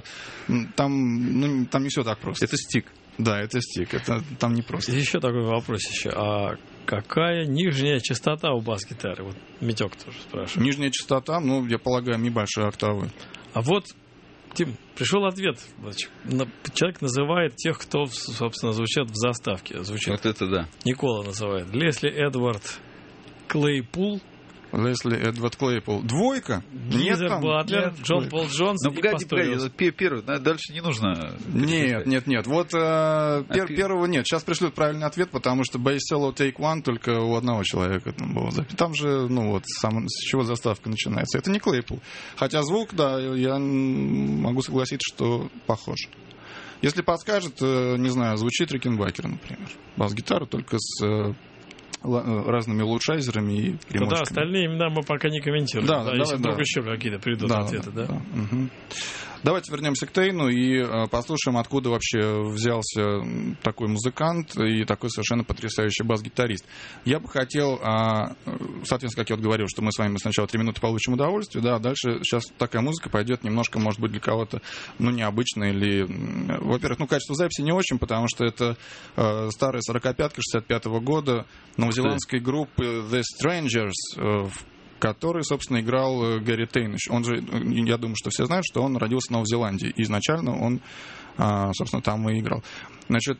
там, ну, там не все так просто. Это стик. Да, это стик. Это там не просто. И еще такой вопрос еще. А какая нижняя частота у бас-гитары? Вот Митек тоже спрашивает. Нижняя частота, ну, я полагаю, небольшие октавы. А вот, Тим, пришел ответ. Человек называет тех, кто, собственно, звучат в заставке. Звучит. Вот это да. Никола называет. Лесли Эдвард Клейпул. Лесли Эдвард Клейпул. Двойка? Гизер Батлер, Джон Пол Джонс ну, и погоди, Пасториус. погоди, первый, дальше не нужно. Нет, нет, нет. Вот э, пер, ты... первого нет. Сейчас пришлют правильный ответ, потому что Bass Solo Take One только у одного человека там было. Там же, ну вот, сам, с чего заставка начинается. Это не Клейпул. Хотя звук, да, я могу согласиться, что похож. Если подскажет, э, не знаю, звучит Рикенбакер, например. Бас-гитара только с... разными улучшайзерами и примочками. Тогда остальные имена мы пока не комментируем. Да, да, да, если да, вдруг да. еще какие-то придут да, ответы, да? да? да. Угу. Давайте вернемся к Тейну и э, послушаем, откуда вообще взялся такой музыкант и такой совершенно потрясающий бас-гитарист. Я бы хотел, э, соответственно, как я вот говорил, что мы с вами сначала три минуты получим удовольствие, да, а дальше сейчас такая музыка пойдет немножко, может быть, для кого-то, ну, необычно или... Во-первых, ну, качество записи не очень, потому что это э, старая сорокопятка шестьдесят пятого года новозеландской группы The Strangers, э, который, собственно, играл Гарри Тейн. Он же, я думаю, что все знают, что он родился в Новой Зеландии. И изначально он, собственно, там и играл. Значит,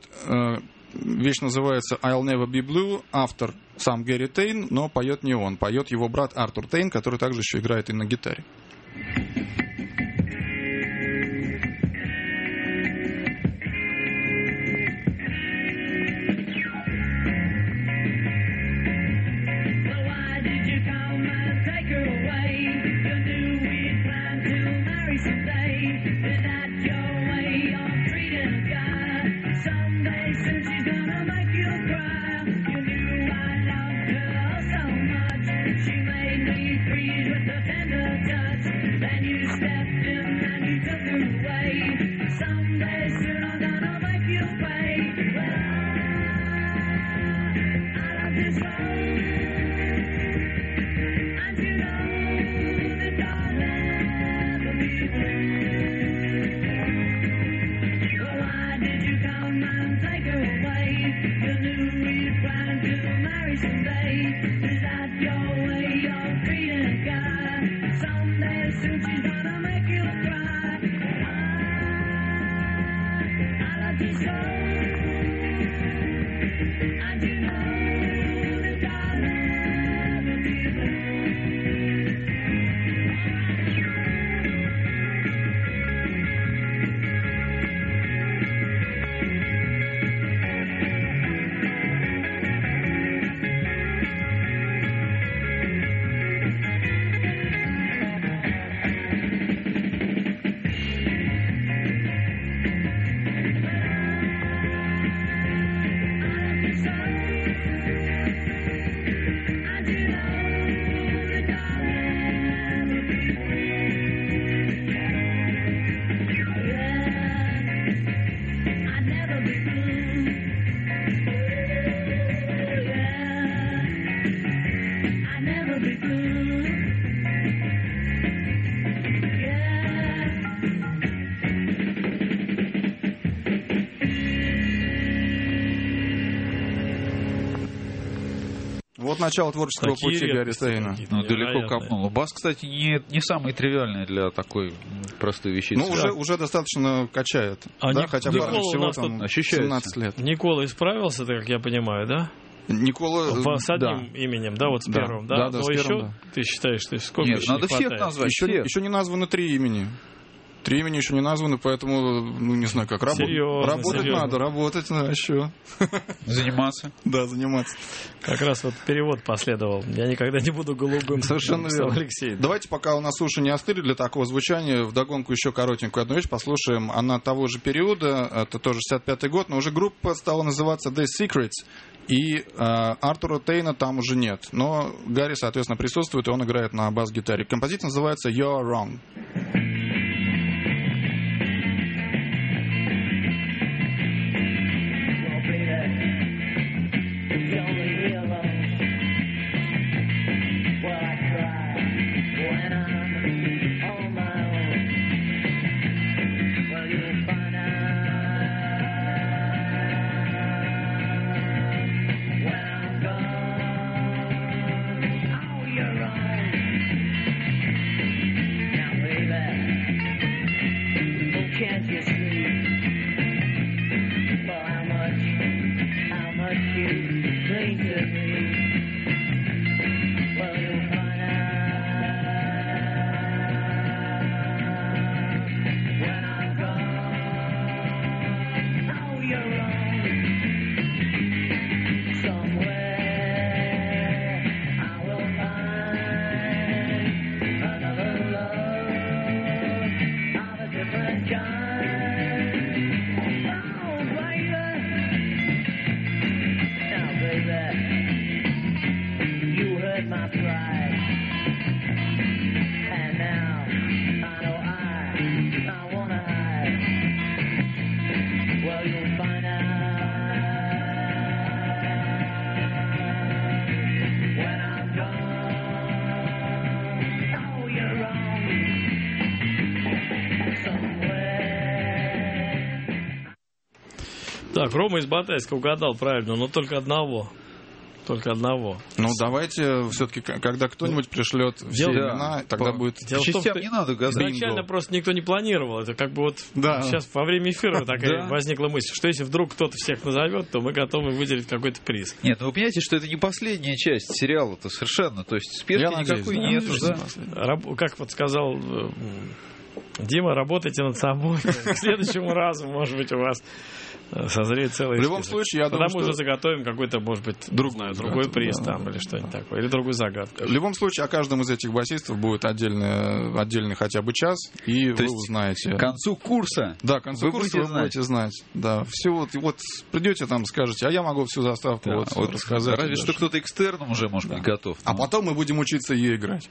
вещь называется I'll Never Be Blue. Автор сам Гарри Тейн, но поет не он. Поет его брат Артур Тейн, который также еще играет и на гитаре. Why did you come and take her away? вот начало творческого Такие пути Гарри редкости Стейна. какие-то Ну, далеко невероятные. копнул. Бас, кстати, не, не самый тривиальный для такой простой вещи. Ну, уже, уже достаточно качает. А да, Ник- хотя Никола парню у всего нас там тут ощущается. семнадцать лет. Никола исправился, так как я понимаю, да? Никола... В- С одним да. именем, да, вот с Да. первым, да? Да, да, Но с еще первым, ты считаешь, что сколько Нет, еще надо не всех хватает? назвать. Еще, всех. еще не названы три имени. Три имени еще не названы, поэтому, ну, не знаю, как работать. Серьезно, Работать серьезно. надо, работать, а еще. Заниматься. Да, заниматься. Как раз вот перевод последовал. Я никогда не буду голубым. Совершенно написал верно. Алексей. Давайте, пока у нас уши не остыли для такого звучания, вдогонку еще коротенькую одну вещь послушаем. Она того же периода, это тоже шестьдесят пятый год, но уже группа стала называться The Secrets, и э, Артура Тейна там уже нет. Но Гарри, соответственно, присутствует, и он играет на бас-гитаре. Композиция называется You're Wrong. Can't you see? For how much, how much you mean to me? Well, you'll find out when I'm gone. Oh, you're wrong. Somewhere I will find another love of a different kind. My pride, and now I know I, I wanna hide. Well, you'll find out when I'm gone. Oh, you're wrong somewhere. Так, Рома из Батайска угадал правильно, но только одного. Только одного. Ну, давайте все-таки, когда кто-нибудь пришлет все Дело- имена, тогда По- будет... Дело в том, Частям что не надо гадать. изначально Бинго. просто никто не планировал. Это как бы вот Да. сейчас во время эфира такая Да. возникла мысль, что если вдруг кто-то всех назовет, то мы готовы выделить какой-то приз. Нет, ну вы понимаете, что это не последняя часть сериала-то совершенно. То есть спешки Я надеюсь, никакой да. нету. Надеюсь, Да. что Раб- Как вот сказал э, Дима, работайте над собой. К следующему разу, может быть, у вас э, созреет целый В любом список. случае, я Тогда думаю, мы что- уже заготовим какой-то, может быть, Друг- не знаю, другой да, приз да, там да, или что-нибудь да. такое. Или другую загадку. В любом случае, о каждом из этих басистов будет отдельный, отдельный хотя бы час, и То вы есть узнаете. К концу курса Да, к концу вы курса будете вы знать. будете знать. Да, все вот, и вот придете там, скажете, а я могу всю заставку Да, вот, вот рассказать. разве даже. что кто-то экстерном уже может быть готов. А Ну, потом мы будем учиться ее играть.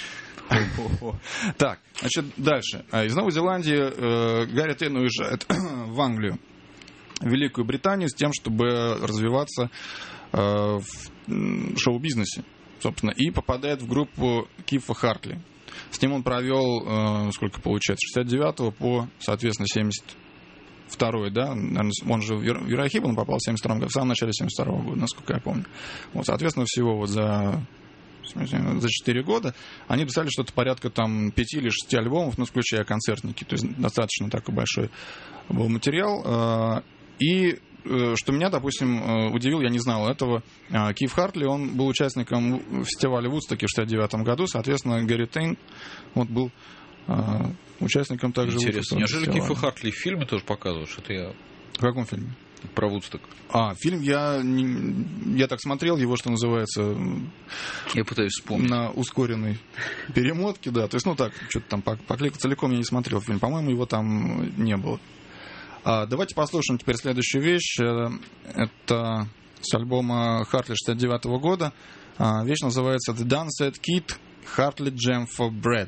Так, значит, дальше. А, Из Новой Зеландии э, Гарри Тейн уезжает в Англию, в Великую Британию, с тем, чтобы развиваться э, в м, шоу-бизнесе, собственно, и попадает в группу Кифа Хартли. С ним он провел, э, сколько получается, с шестьдесят девятого по, соответственно, семьдесят второй, да, наверное, он же в Ир- в Ирахиб, он попал в семьдесят втором году, в самом начале семьдесят второго года, насколько я помню. Вот, соответственно, всего вот за за четыре года они писали что-то порядка там пяти или шести альбомов, ну, включая концертники, то есть достаточно такой большой был материал. И что меня, допустим, удивило, я не знал этого, Киф Хартли, он был участником фестиваля Вудстоки в шестьдесят девятом году, соответственно, Гарри Тейн вот, был участником также интересно. Вудстокского Неужели фестиваля. Кифа Хартли в фильме тоже показывают? Что-то я В каком фильме? про Вудсток. А, фильм я, не, я так смотрел его, что называется, Я пытаюсь вспомнить. на ускоренной перемотке, да. То есть, ну так, что-то там покликал. Целиком я не смотрел фильм. По-моему, его там не было. А, давайте послушаем теперь следующую вещь. Это с альбома Хартли шестьдесят девятого года. А, вещь называется The Dance Kid Hartley Jam for Bread.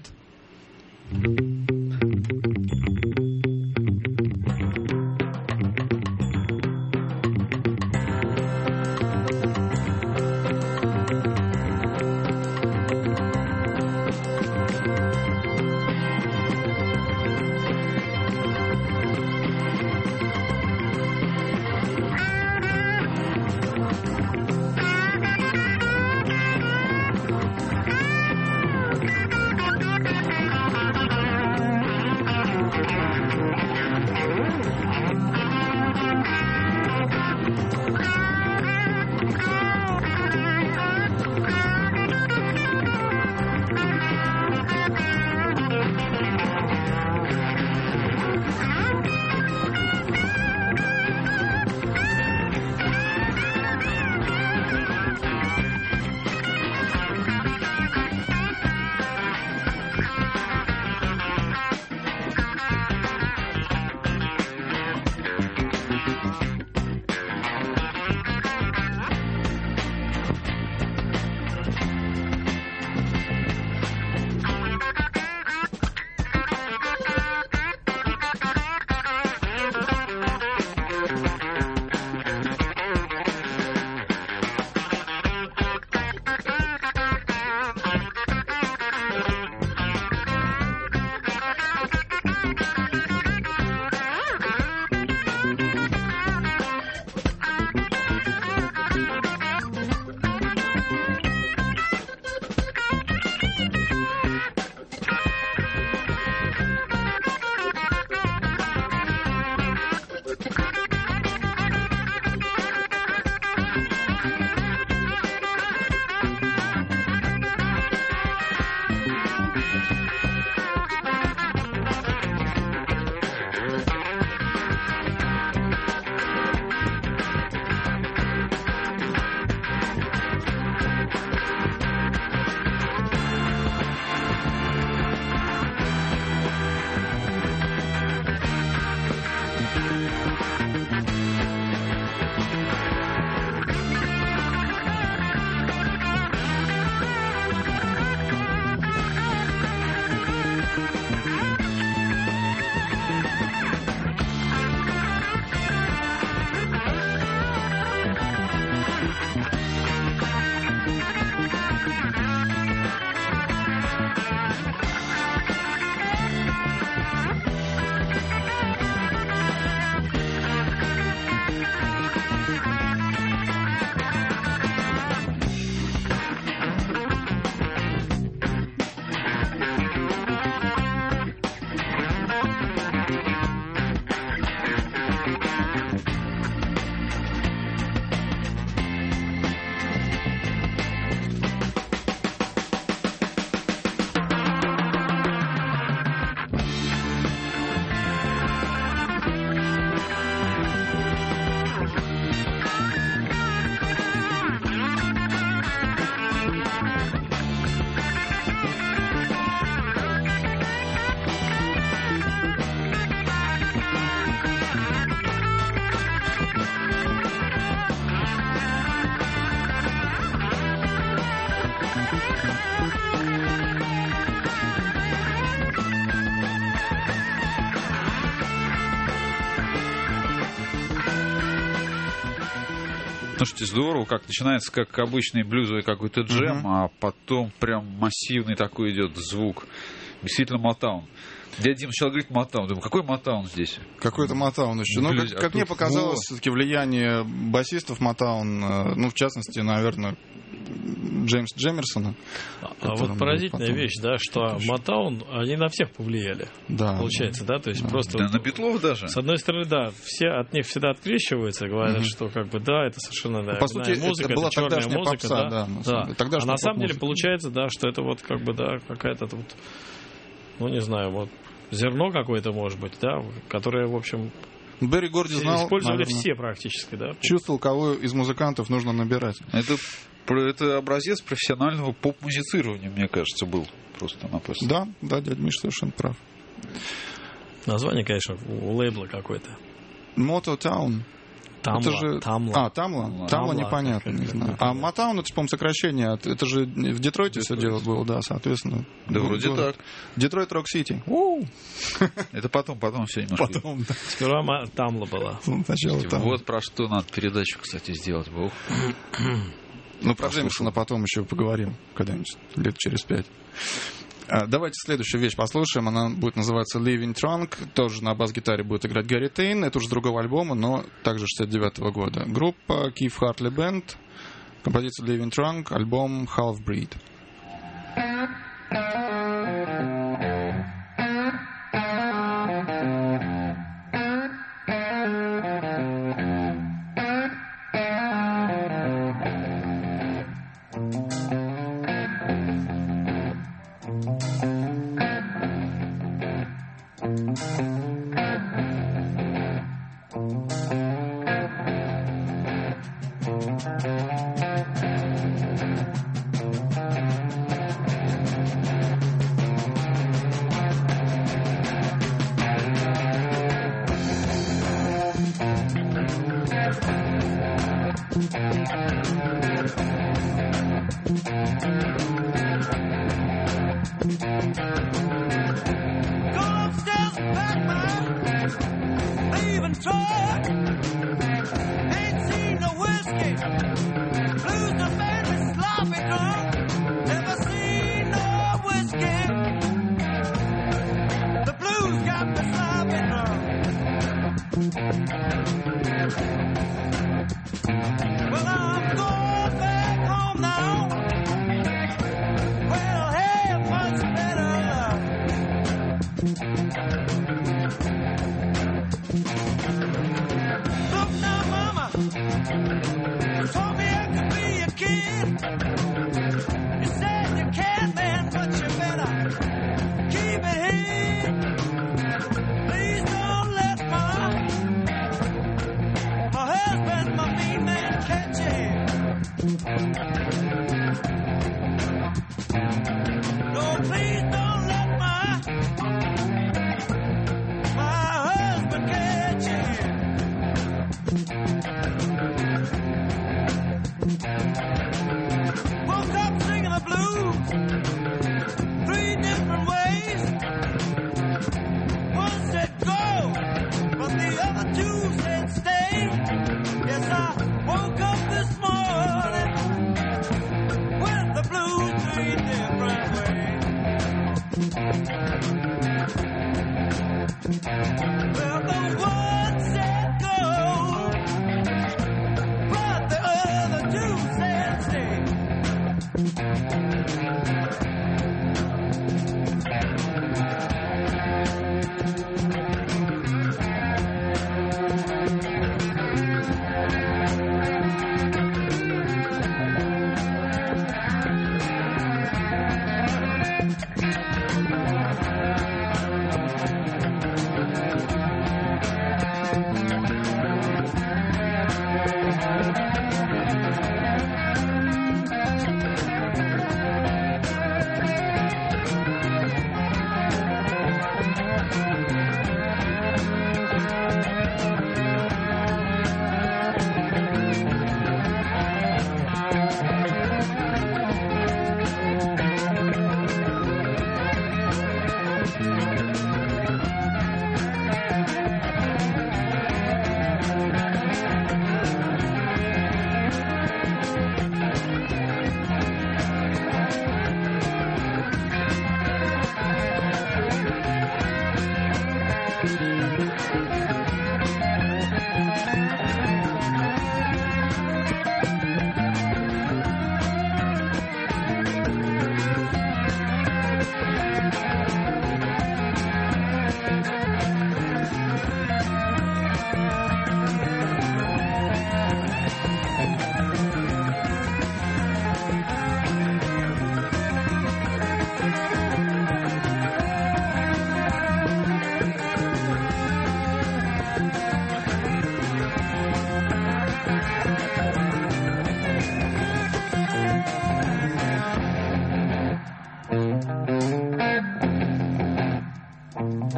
Слушайте, здорово, как начинается как обычный блюзовый какой-то джем, Мгм. а потом прям массивный такой идет звук. Действительно Мотаун. Дядя Дим сначала говорит Мотаун. Думаю, какой Мотаун здесь? Какой-то Мотаун еще. Ну, Блин, как, а как мне тут показалось, вот. все-таки влияние басистов Мотаун, э, ну, в частности, наверное, Джеймса Джемерсона. А которым вот поразительная потом- вещь, да, что Мотаун, они на всех повлияли, Да. получается, да, то есть Да. просто... Да, вот, на Битлов даже. с одной стороны, да, все от них всегда открещиваются, говорят, Мгм. что как бы да, это совершенно да, По сути, иная музыка, это была черная тогдашняя музыка, попса, да, да, на самом да. деле. Тогдашняя А на самом деле поп-музыка. получается, да, что это вот как бы да какая-то вот, ну не знаю, вот зерно какое-то может быть, да, которое в общем Берри Горди знал, использовали наверное, все практически, да. чувствовал, кого из музыкантов нужно набирать. Это, про- это образец профессионального поп-музицирования, мне кажется, был просто-напросто. Да, да, дядя Миша совершенно прав. Название, конечно, у лейбла какое-то. Мото Таун. Тамла, Это же... Тамла. А, Тамла? Тамла. Тамла Тамла, непонятно, как- не как- знаю. как- А Мотаун, это, по-моему, сокращение. от- Это же в Детройте все дело было, да, соответственно. Да, Го- вроде город. так. Детройт Рок-Сити. Это потом, потом все немножко. Потом, да. Сперва ма- Тамла была. Сначала там. Вот про что надо передачу, кстати, сделать. Бог. Ну, про Джеймсона потом еще поговорим когда-нибудь, лет через пять. А, Давайте следующую вещь послушаем. Она будет называться Living Trunk. Тоже на бас-гитаре будет играть Гарри Тейн. Это уже с другого альбома, но также шестьдесят девятого года. Группа Keith Hartley Band. Композиция Living Trunk. Альбом Half Breed.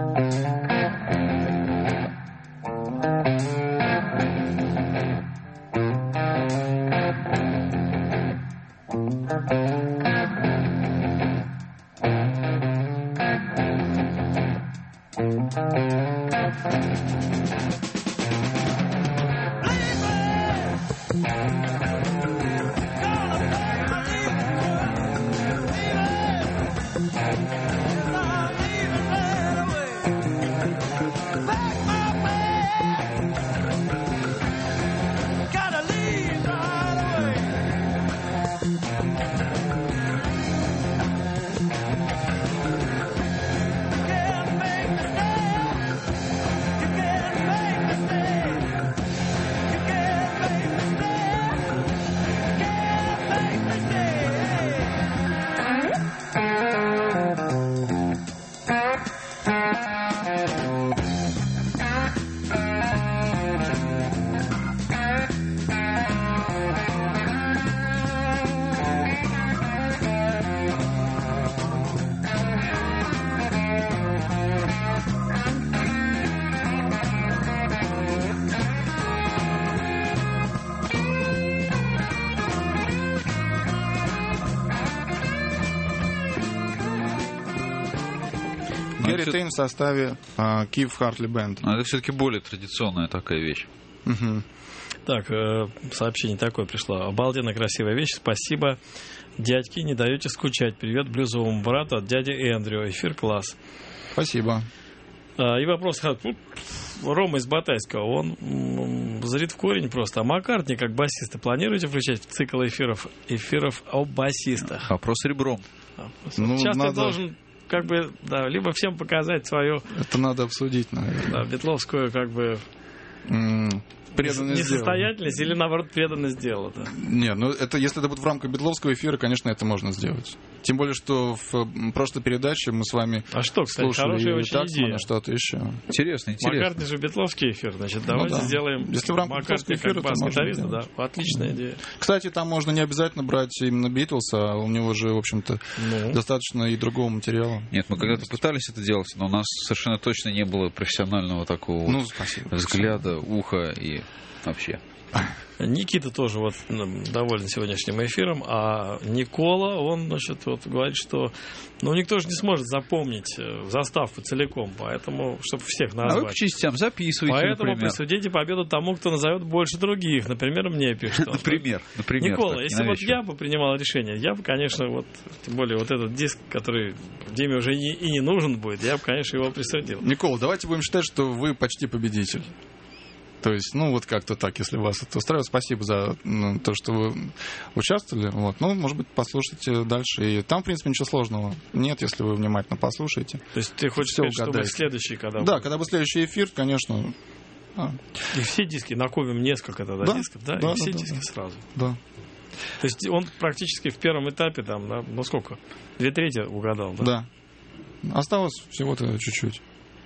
Гэри Тейн в составе uh, Keith Hartley Band. Но это все-таки более традиционная такая вещь. Угу. Так, э, сообщение такое пришло. Обалденно красивая вещь. Спасибо, дядьки, не даете скучать. Привет блюзовому брату от дяди Эндрю. Эфир класс. Спасибо. А, и вопрос тут Рома из Батайского. Он м, зрит в корень просто. А Маккартни, как басиста, планируете включать в цикл эфиров, эфиров о басистах? Вопрос ребром. Ну, Сейчас надо... ты должен, как бы, да, либо всем показать свою, Это надо обсудить, наверное. да, битловскую, как бы, М, преданность делу. несостоятельность или, наоборот, преданность делу. Да. Не, ну это если это будет в рамках Битловского эфира, конечно, это можно сделать. Тем более, что в м, прошлой передаче мы с вами А что, кстати, слушали хорошая и очень Таксмана, идея. что-то еще. Интересно, интересно. Маккартни же битловский эфир, значит, давайте да. сделаем Если в рамках Маккартни битловского эфира, как то можно бас-гитариста, да, сделать. отличная идея. Кстати, там можно не обязательно брать именно Битлз, а у него же, в общем-то, Ну, достаточно и другого материала. Нет, мы когда-то пытались это делать, но у нас совершенно точно не было профессионального такого Ну, вот спасибо. взгляда, уха и вообще. Никита тоже вот м, доволен сегодняшним эфиром, а Никола, он, значит, вот говорит, что ну, никто же не сможет запомнить э, заставку целиком, поэтому, чтобы всех А вы назвать. по частям записывайте, Поэтому например. присудите победу тому, кто назовет больше других. Например, мне пишет. он. Например, например. Никола, так, если вот ненавязчиво. я бы принимал решение, я бы, конечно, вот, тем более вот этот диск, который Диме уже и, и не нужен будет, я бы, конечно, его присудил. Никола, давайте будем считать, что вы почти победитель. То есть, ну, вот как-то так, если вас это устраивает. Спасибо за ну, то, что вы участвовали. Вот. Ну, может быть, послушайте дальше. И там, в принципе, ничего сложного нет, если вы внимательно послушаете. То есть ты хочешь Всё сказать, что мы угадаете. следующий, когда Да, когда будет следующий эфир, конечно. А, И все диски, накопим несколько тогда Да, дисков, да? да, и все да, диски да. сразу. да. То есть он практически в первом этапе, там, да, ну сколько? Две трети угадал, да? Да. Осталось всего-то чуть-чуть.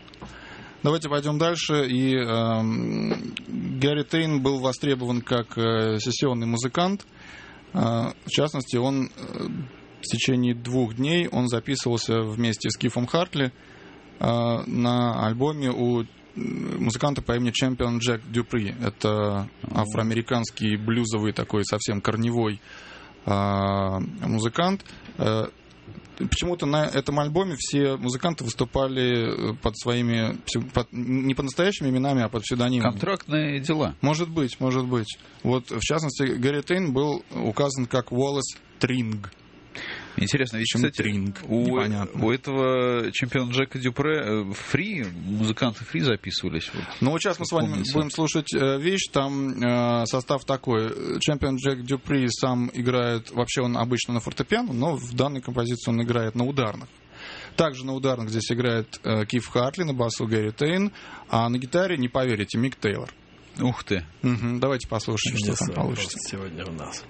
Давайте пойдем дальше. И эм, Гэри Тейн был востребован как э, сессионный музыкант. Э, в частности, он э, в течение двух дней он записывался вместе с Кифом Хартли э, на альбоме у музыканта по имени Чемпион Джек Дюпри. Это афроамериканский блюзовый такой совсем корневой э, музыкант. Э, Почему-то на этом альбоме все музыканты выступали под своими, под, не под настоящими именами, а под псевдонимами. Контрактные дела. Может быть, может быть. Вот, в частности, Гэри Тейн был указан как Уоллес Тринг. Интересно, ведь, Почему кстати, Тринг? у, Непонятно. у этого чемпиона Джека Дюпре э, фри, музыканты фри записывались. Вот. Ну, вот сейчас мы с вами Помнится. будем слушать э, вещь, там э, состав такой. Чемпион Джек Дюпри сам играет, вообще он обычно на фортепиано, но в данной композиции он играет на ударных. Также на ударных здесь играет э, Киф Хартли, на басу Гэри Тейн, а на гитаре, не поверите, Мик Тейлор. Ух ты. Мгм, давайте послушаем, что там Чудеса получится. просто сегодня у нас.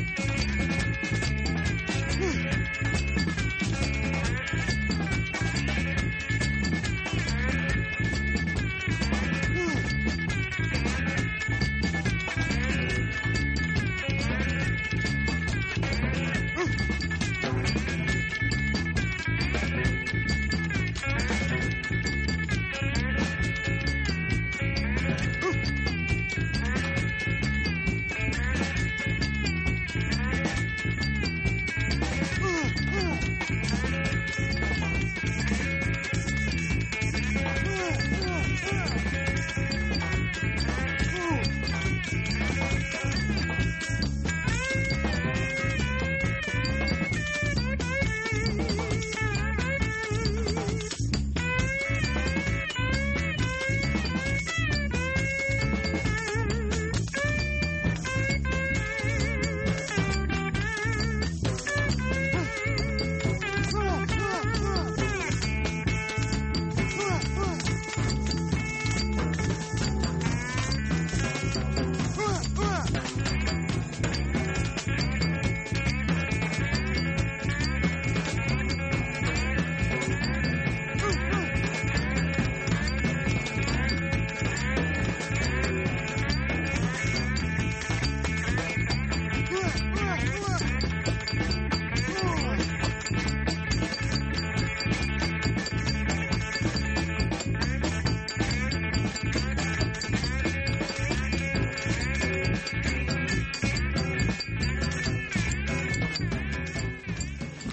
Thank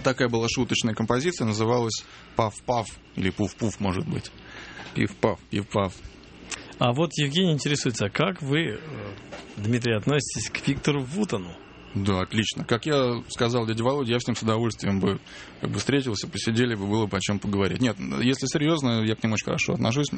такая была шуточная композиция, называлась «Пав-пав» или «Пуф-пуф», может быть. Пив-пав. «Пив-пав». А вот Евгений интересуется, как вы, Дмитрий, относитесь к Виктору Вутону? Да, отлично. Как я сказал дяде Володе, я с ним с удовольствием бы, как бы встретился, посидели бы, было бы о чем поговорить. Нет, если серьезно, я к нему очень хорошо отношусь.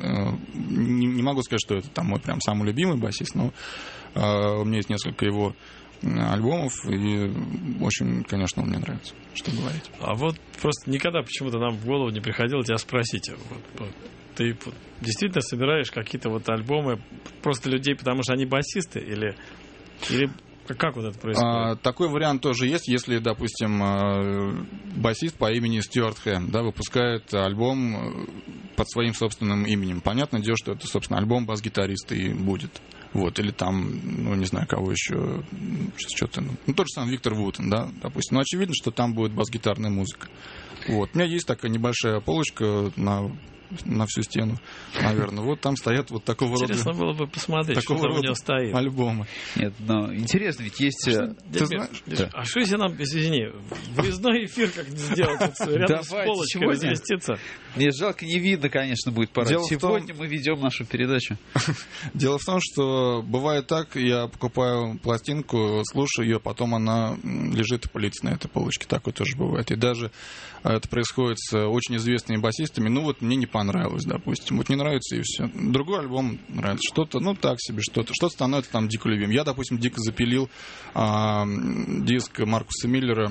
Не, не могу сказать, что это там мой прям самый любимый басист, но э, у меня есть несколько его альбомов, и очень, конечно, он мне нравится, что говорить. А вот просто никогда почему-то нам в голову не приходило тебя спросить, вот, вот, ты вот действительно собираешь какие-то вот альбомы просто людей, потому что они басисты, или... или... Как вот это происходит? А, такой вариант тоже есть, если, допустим, басист по имени Стюарт Хэм, да, выпускает альбом под своим собственным именем. Понятное дело, что это, собственно, альбом бас-гитариста и будет. Вот, или там, ну, не знаю, кого еще, что-то, ну, тот же самый Виктор Вутон, да, допустим. Но очевидно, что там будет бас-гитарная музыка. Вот. У меня есть такая небольшая полочка на... на всю стену, наверное. Вот там стоят вот такого Интересно рода... было бы посмотреть, что там у него стоит. Альбомы. Нет, но интересно, ведь есть... Что, Ты знаешь? да. А что если нам, извини, выездной эфир как-нибудь сделать, вот, рядом с Давайте, полочкой сегодня. разместиться? Мне жалко, не видно, конечно, будет пора. Дело в Сегодня том- мы ведем нашу передачу. Дело в том, что бывает так, я покупаю пластинку, слушаю ее, потом она м, лежит и пылится на этой полочке. Такое тоже бывает. И даже это происходит с очень известными басистами. Ну вот мне не понравилось, допустим. Вот не нравится и все. Другой альбом нравится. Что-то, ну так себе, что-то. Что-то становится там дико любим. Я, допустим, дико запилил а, диск Маркуса Миллера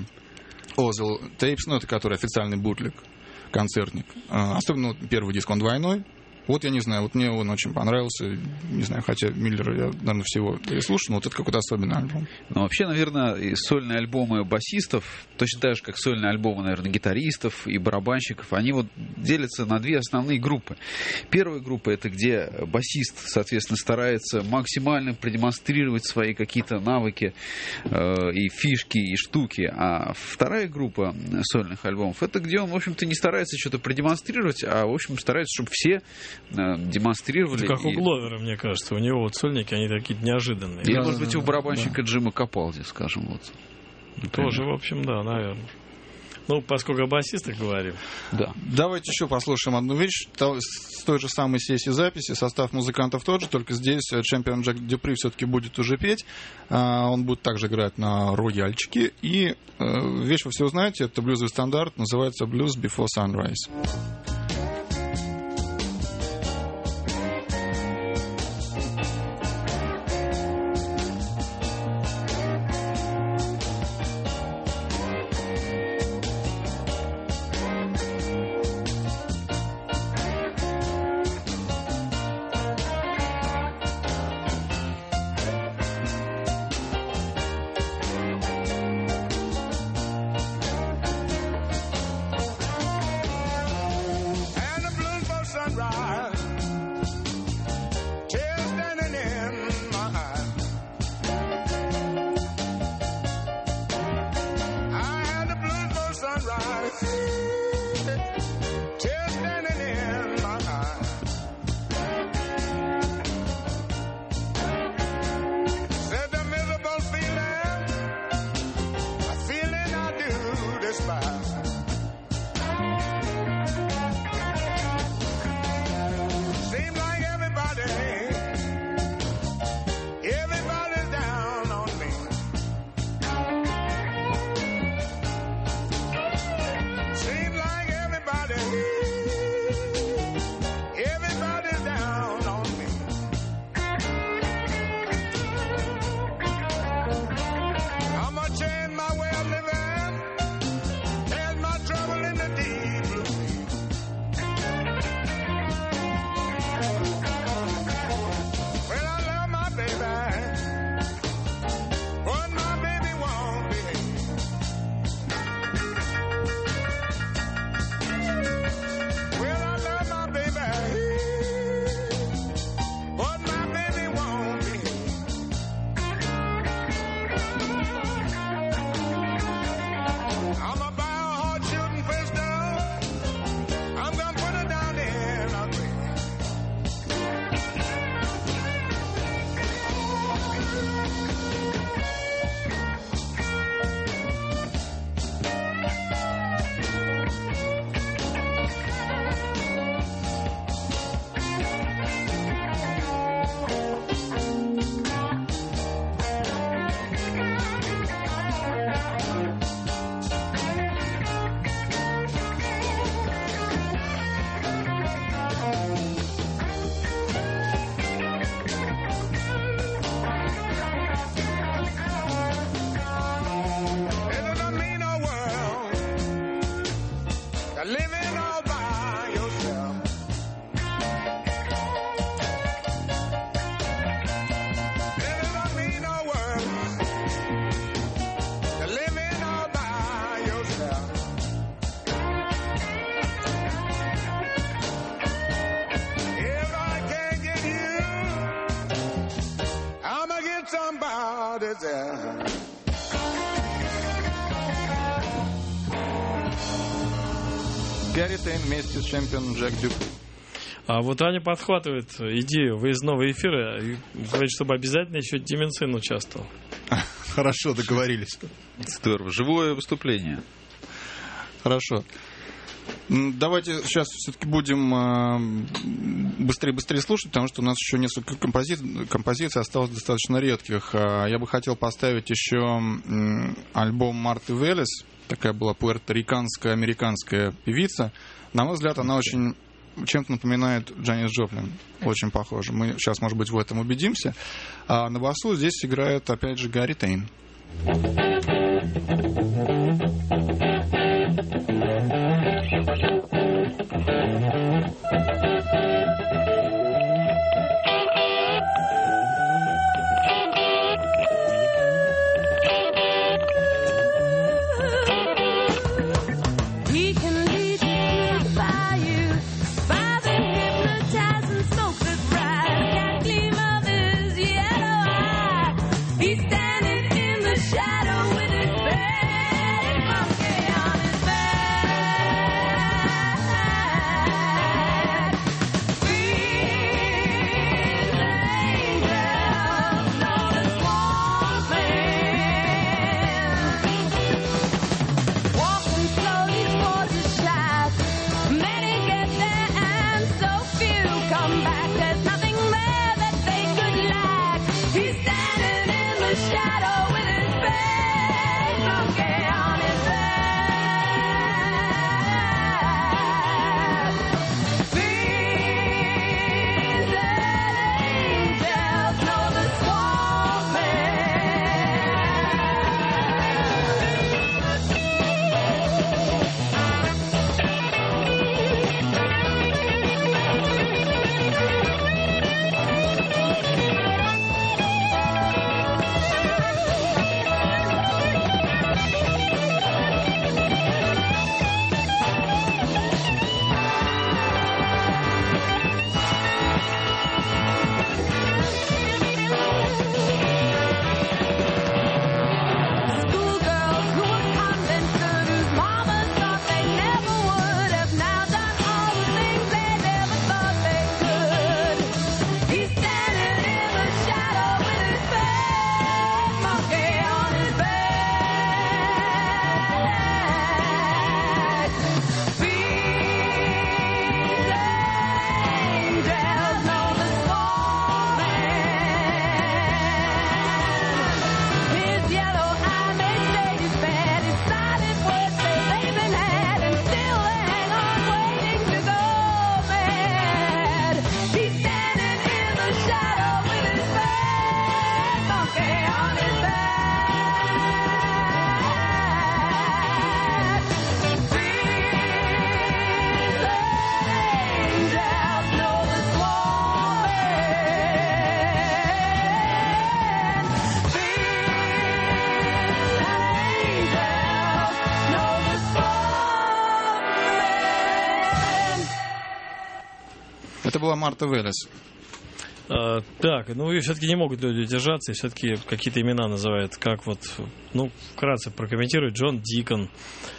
Ozil Tapes, ну это который официальный бутлег, концертник. А, особенно вот первый диск, он двойной. Вот я не знаю, вот мне он очень понравился. Не знаю, хотя Миллера я, наверное, всего переслушал, но вот это какой-то особенный альбом. Но вообще, наверное, и сольные альбомы басистов, точно так же, как сольные альбомы, наверное, гитаристов и барабанщиков, они вот делятся на две основные группы. Первая группа — это где басист, соответственно, старается максимально продемонстрировать свои какие-то навыки э, и фишки, и штуки. А вторая группа сольных альбомов — это где он, в общем-то, не старается что-то продемонстрировать, а, в общем, старается, чтобы все демонстрировали. Это как у и... Гловера, мне кажется. У него вот сольники, они такие неожиданные. Или, Да, может да, быть, у да, барабанщика Джима Капалди, скажем, вот. Например. Тоже, в общем, да, наверное. Ну, поскольку о басистах говорим. Да. Давайте еще послушаем одну вещь. То- С той же самой сессии записи состав музыкантов тот же, только здесь чемпион Джек Дюпри все-таки будет уже петь. А, Он будет также играть на рояльчике. И э, вещь вы все знаете, это блюзовый стандарт, называется «Blues Before Sunrise». Гарри Тейн вместе с чемпионом Джек Дюпри. А вот Аня подхватывает идею выездного эфира и говорит, чтобы обязательно еще Дименцин участвовал. Хорошо, договорились. Здорово. Живое выступление. Хорошо. Давайте сейчас все-таки будем быстрее-быстрее слушать, потому что у нас еще несколько компози... композиций осталось достаточно редких. Я бы хотел поставить еще альбом Марты Велес. Такая была пуэрториканская американская певица. На мой взгляд, она очень чем-то напоминает Джанис Джоплин. Очень похоже. Мы сейчас, может быть, в этом убедимся. А на басу здесь играет, опять же, Гарри Тейн. Это была Марта Велес. А, так, ну и все-таки не могут люди удержаться, и все-таки какие-то имена называют, как вот, ну, вкратце прокомментирует Джон Дикон.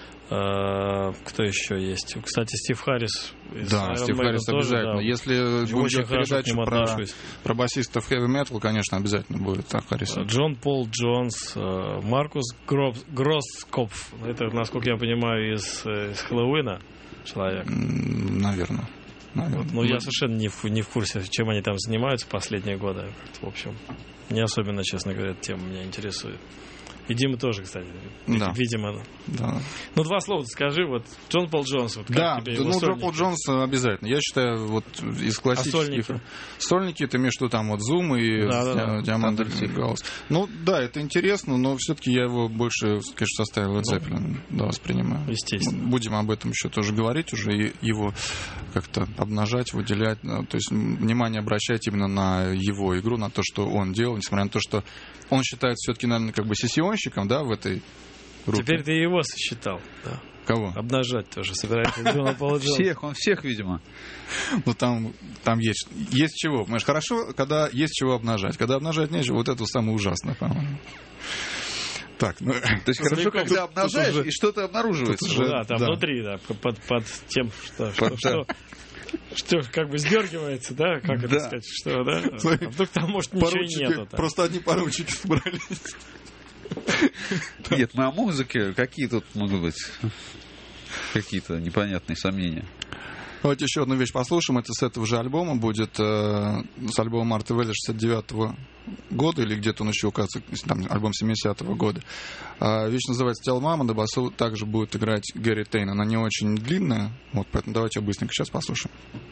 А, кто еще есть? Кстати, Стив Харрис. Да, Стив Харрис тоже, обязательно. Да. Если будет передача про, про басистов heavy metal, конечно, обязательно будет так, Харрис. Джон Пол Джонс, Маркус Гроскопф. Это, насколько я понимаю, из, из Хэллоуина человек. Наверное. Вот, ну, я совершенно не в, не в курсе, чем они там занимаются последние годы. В общем, не особенно, честно говоря, эта тема меня интересует. И Дима тоже, кстати, да. видимо. Да. Ну, два слова скажи, вот Джон Пол Джонс. Вот, как да, тебе ну, его Джон Пол Джонс обязательно. Я считаю, вот из классических... А сольники? Сольники, ты имеешь в виду там вот Zoom и да, да, да. Диамант Галс. Ну, да, это интересно, но все-таки я его больше, конечно, в составе Led Zeppelin да, воспринимаю. Естественно. Будем об этом еще тоже говорить уже, и его как-то обнажать, выделять. То есть внимание обращать именно на его игру, на то, что он делал, несмотря на то, что он считается все-таки, наверное, как бы сессионщиком, да, в этой группе. Теперь ты его сосчитал, да. Кого? Обнажать тоже собирается Джона Пола Джонса. Всех, он всех, видимо. Ну, там, там есть, есть чего. Понимаешь, хорошо, когда есть чего обнажать. Когда обнажать нечего, вот это самое ужасное, по-моему. Так, ну... То есть хорошо, когда обнажаешь, уже- и что-то обнаруживается. тут уже- Да, там да. внутри, да, под, под тем, что, что, Под- что, что как бы сдергивается, да, как это Да. сказать, что, да? Свои А вдруг там, может, ничего и Поручики, нету там. просто одни поручики собрались. Нет, мы о музыке. Какие тут могут быть какие-то непонятные сомнения? Давайте еще одну вещь послушаем. Это с этого же альбома будет, э, с альбома Марта Велли шестьдесят девятого года, или где-то он еще указывается, там альбом семидесятого года. А, вещь называется «Tell Mama», на басу также будет играть Гэри Тейн. Она не очень длинная, вот, поэтому давайте ее быстренько сейчас послушаем.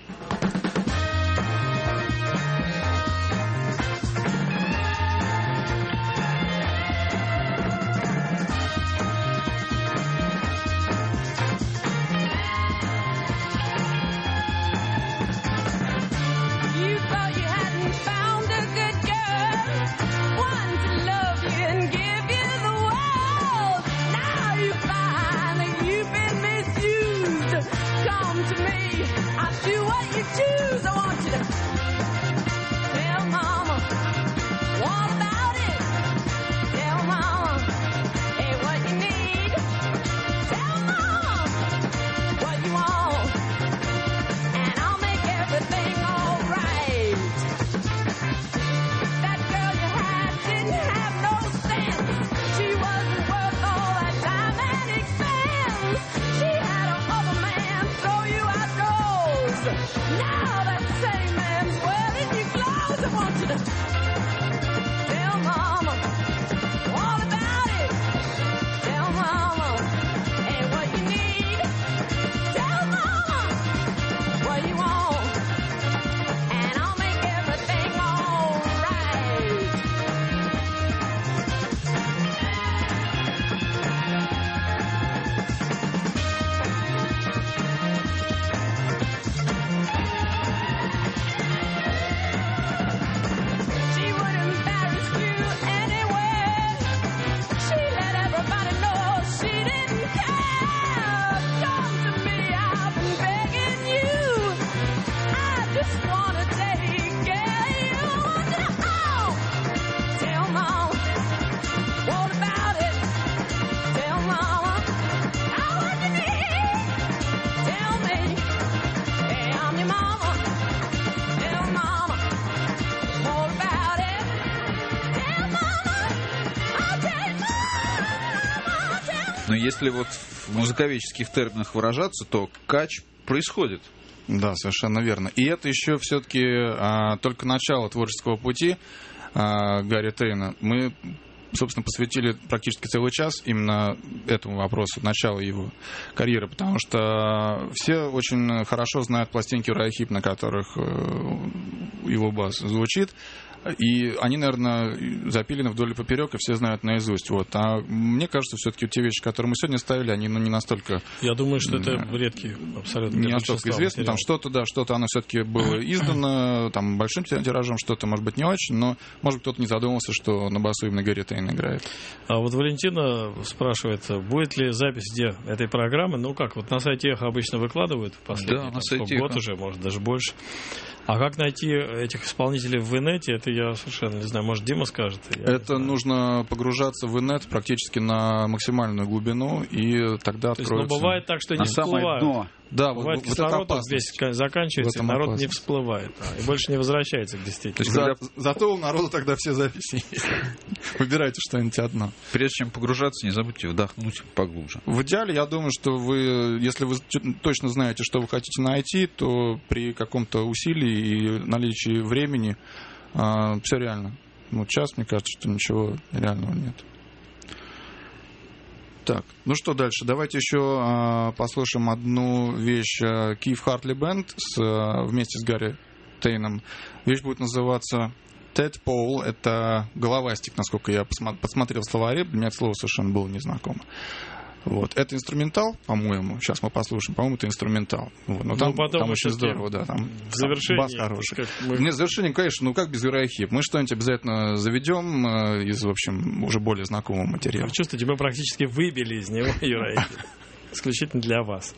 You thought you hadn't found a good girl, one to love you and give you the world. Now you find that you've been misused. Come to me, I'll do what you choose. I want you to tell Mama all about it. Tell Mama, hey, what you need. Tell Mama what you want. And I'll make everything alright. That girl you had didn't have no sense. She wasn't worth all that time and expense. She had a other man throw you outdoors. Now that same man's wearing your clothes. I want you to tell Mama all about it. Tell Mama, hey, what you need. Tell Mama what you want, and I'll make everything alright. She would embarrass you anywhere. She let everybody know she didn't care. Come to me, I've been begging you. I just wanna take care of you. Oh, tell Mama, what about it? Tell Mama, how what you need. Tell me, hey, I'm your mama. Tell Mama, what about it? Tell Mama, I'll tell Mama, tell Но если вот в музыковедческих терминах выражаться, то кач происходит. Да, совершенно верно. И это еще все-таки а, только начало творческого пути а, Гарри Тейна. Мы, собственно, посвятили практически целый час именно этому вопросу, началу его карьеры, потому что все очень хорошо знают пластинки Рая Хип, на которых э, его бас звучит. И они, наверное, запилены вдоль и поперек, и все знают наизусть. Вот. А мне кажется, все-таки те вещи, которые мы сегодня ставили, они ну, не настолько... Я думаю, что это редкий абсолютно. Не для настолько большинства известно. Там материал. что-то, да, что-то оно все-таки было издано там, большим тиражом, что-то, может быть, не очень, но, может быть, кто-то не задумался, что на басу именно Гэри Тейн играет. А вот Валентина спрашивает, будет ли запись где этой программы? Ну как, вот на сайте Эхо обычно выкладывают последний, Да, на там, сайте сколько, год Эхо. уже, может, даже больше. А как найти этих исполнителей в инете, это я совершенно не знаю. Может, Дима скажет? Я не Это знаю. нужно погружаться в инет практически на максимальную глубину, и тогда То есть, ну, откроется... бывает так, что не На самое всплывают. дно. Да, вот, Бывает, вот это кислород опасность. здесь заканчивается, В и этом народ не опасность. всплывает. А, и больше не возвращается к действительности. То есть, За- когда- Зато у народа тогда все записи есть. Выбирайте что-нибудь одно. Прежде чем погружаться, не забудьте вдохнуть поглубже. В идеале, я думаю, что вы, если вы ч- точно знаете, что вы хотите найти, то при каком-то усилии и наличии времени все реально. Ну, час, мне кажется, что ничего реального нет. Так, ну что дальше? Давайте еще а, послушаем одну вещь Keith Hartley Band с, а, вместе с Гарри Тейном. Вещь будет называться Tadpole. Это головастик, насколько я посма- посмотрел в словаре. Для меня это слово совершенно было незнакомо. Вот. Это инструментал, по-моему. Сейчас мы послушаем. По-моему, это инструментал. Вот. Но Ну, там, потом там мы очень всё-таки здорово, да. Там, В завершении, бас хороший. как мы- Нет, в завершении, конечно, ну как без Юрая Хип? Мы что-нибудь обязательно заведем э, из, в общем, уже более знакомого материала. Вы чувствуете, мы практически выбили из него Юрай. исключительно для вас.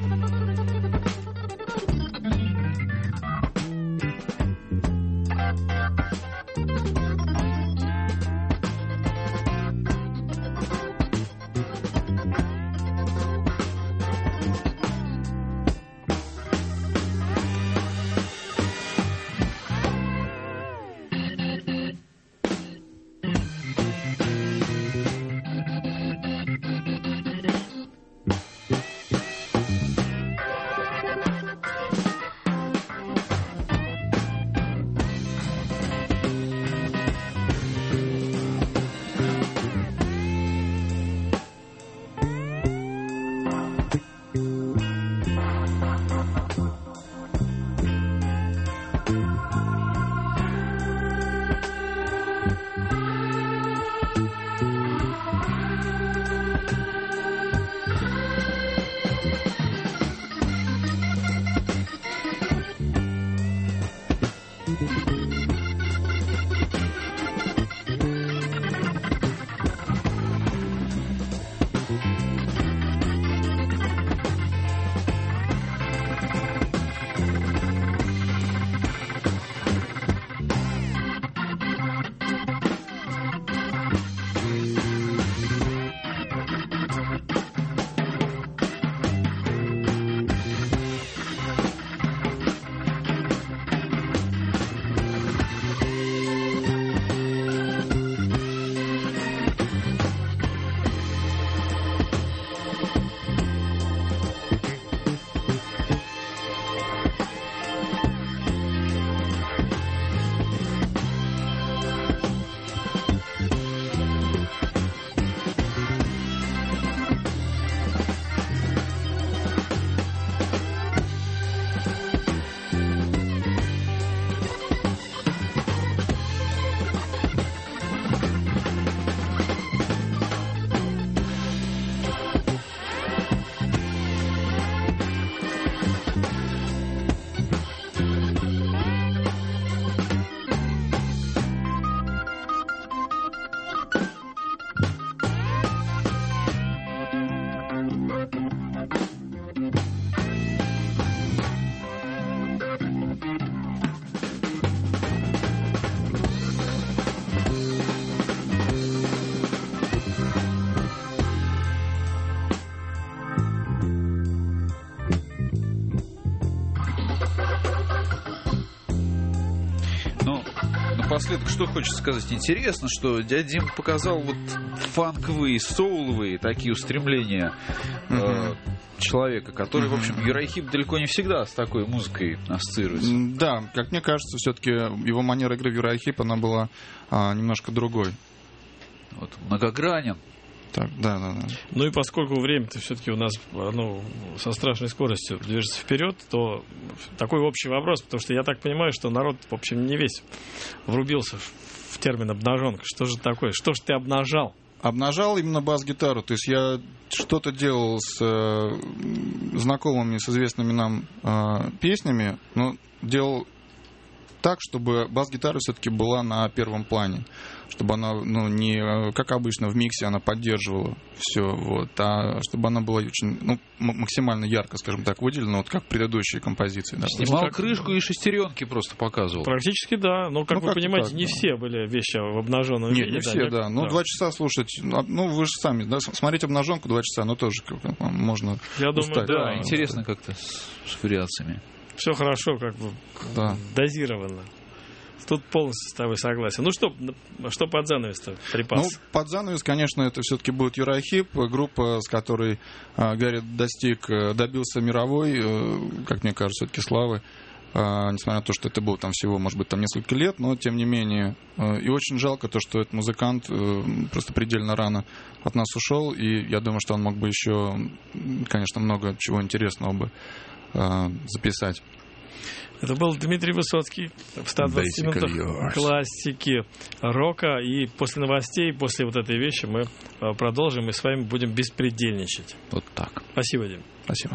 Напоследок, что хочется сказать. Интересно, что дядя Дима показал вот фанковые, соуловые такие устремления mm-hmm. э, человека, который, mm-hmm. в общем, Юрай-Хип далеко не всегда с такой музыкой ассоциируется. Да, как мне кажется, все-таки его манера игры в Юрай-Хип, она была а, немножко другой. Вот, многогранен. Так, да, да, да. Ну и поскольку время-то все-таки у нас ну, со страшной скоростью движется вперед, то такой общий вопрос, потому что я так понимаю, что народ, в общем, не весь врубился в термин обнаженка. Что же такое? Что же ты обнажал? Обнажал именно бас-гитару. То есть я что-то делал с э, знакомыми, с известными нам э, песнями, но делал так, чтобы бас-гитара все-таки была на первом плане. Чтобы она, ну, не как обычно в миксе она поддерживала все, вот, а чтобы она была очень, ну, максимально ярко, скажем так, выделена, вот как предыдущие композиции. Да. Снимал как... крышку и шестеренки просто показывал. Практически, да. Но, как ну, вы как понимаете, так, не да. все были вещи в обнаженном Нет, виде. не да, все, не... да. Ну, да. два часа слушать, ну, вы же сами, да, смотреть обнаженку два часа, ну, тоже можно Я устать. думаю, да. Да, интересно как-то с, с вариациями. Все хорошо, как бы да. дозировано. Тут полностью с тобой согласен. Ну что, что под занавес-то припас? Ну, под занавес, конечно, это все-таки будет Юрай-Хип, группа, с которой э, Гарри достиг, добился мировой, э, как мне кажется, все-таки славы. Э, несмотря на то, что это было там всего, может быть, там несколько лет, но тем не менее. Э, и очень жалко то, что этот музыкант э, просто предельно рано от нас ушел. И я думаю, что он мог бы еще, конечно, много чего интересного бы э, записать. Это был Дмитрий Высоцкий в ста двадцати минутах классики рока. И после новостей, после вот этой вещи мы продолжим и с вами будем беспредельничать. Вот так. Спасибо, Дим. Спасибо.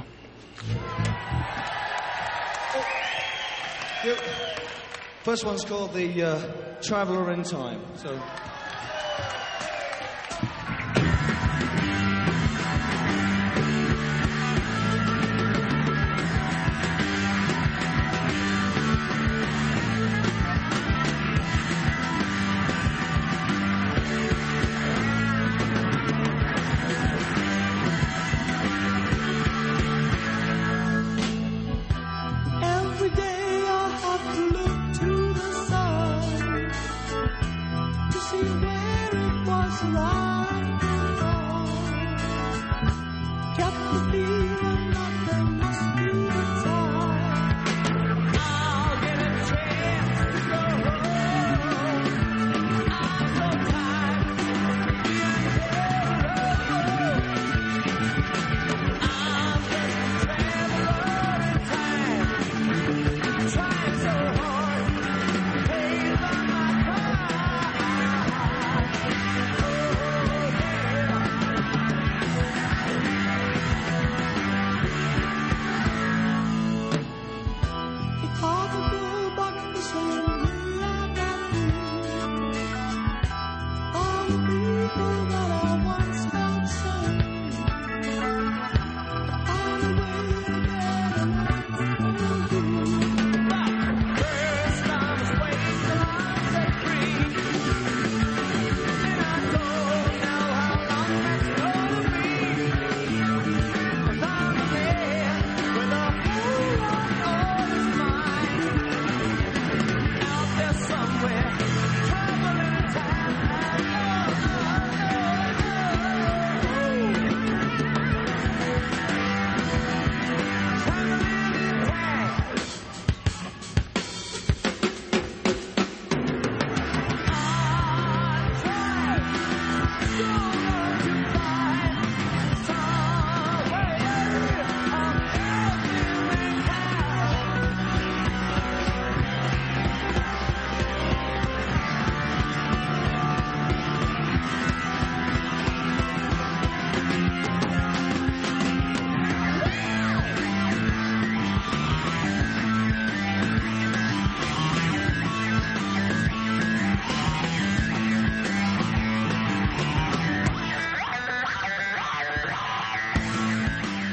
First one's called the uh, Traveller in Time. So. every day I have to look to the sun to see where it was alive.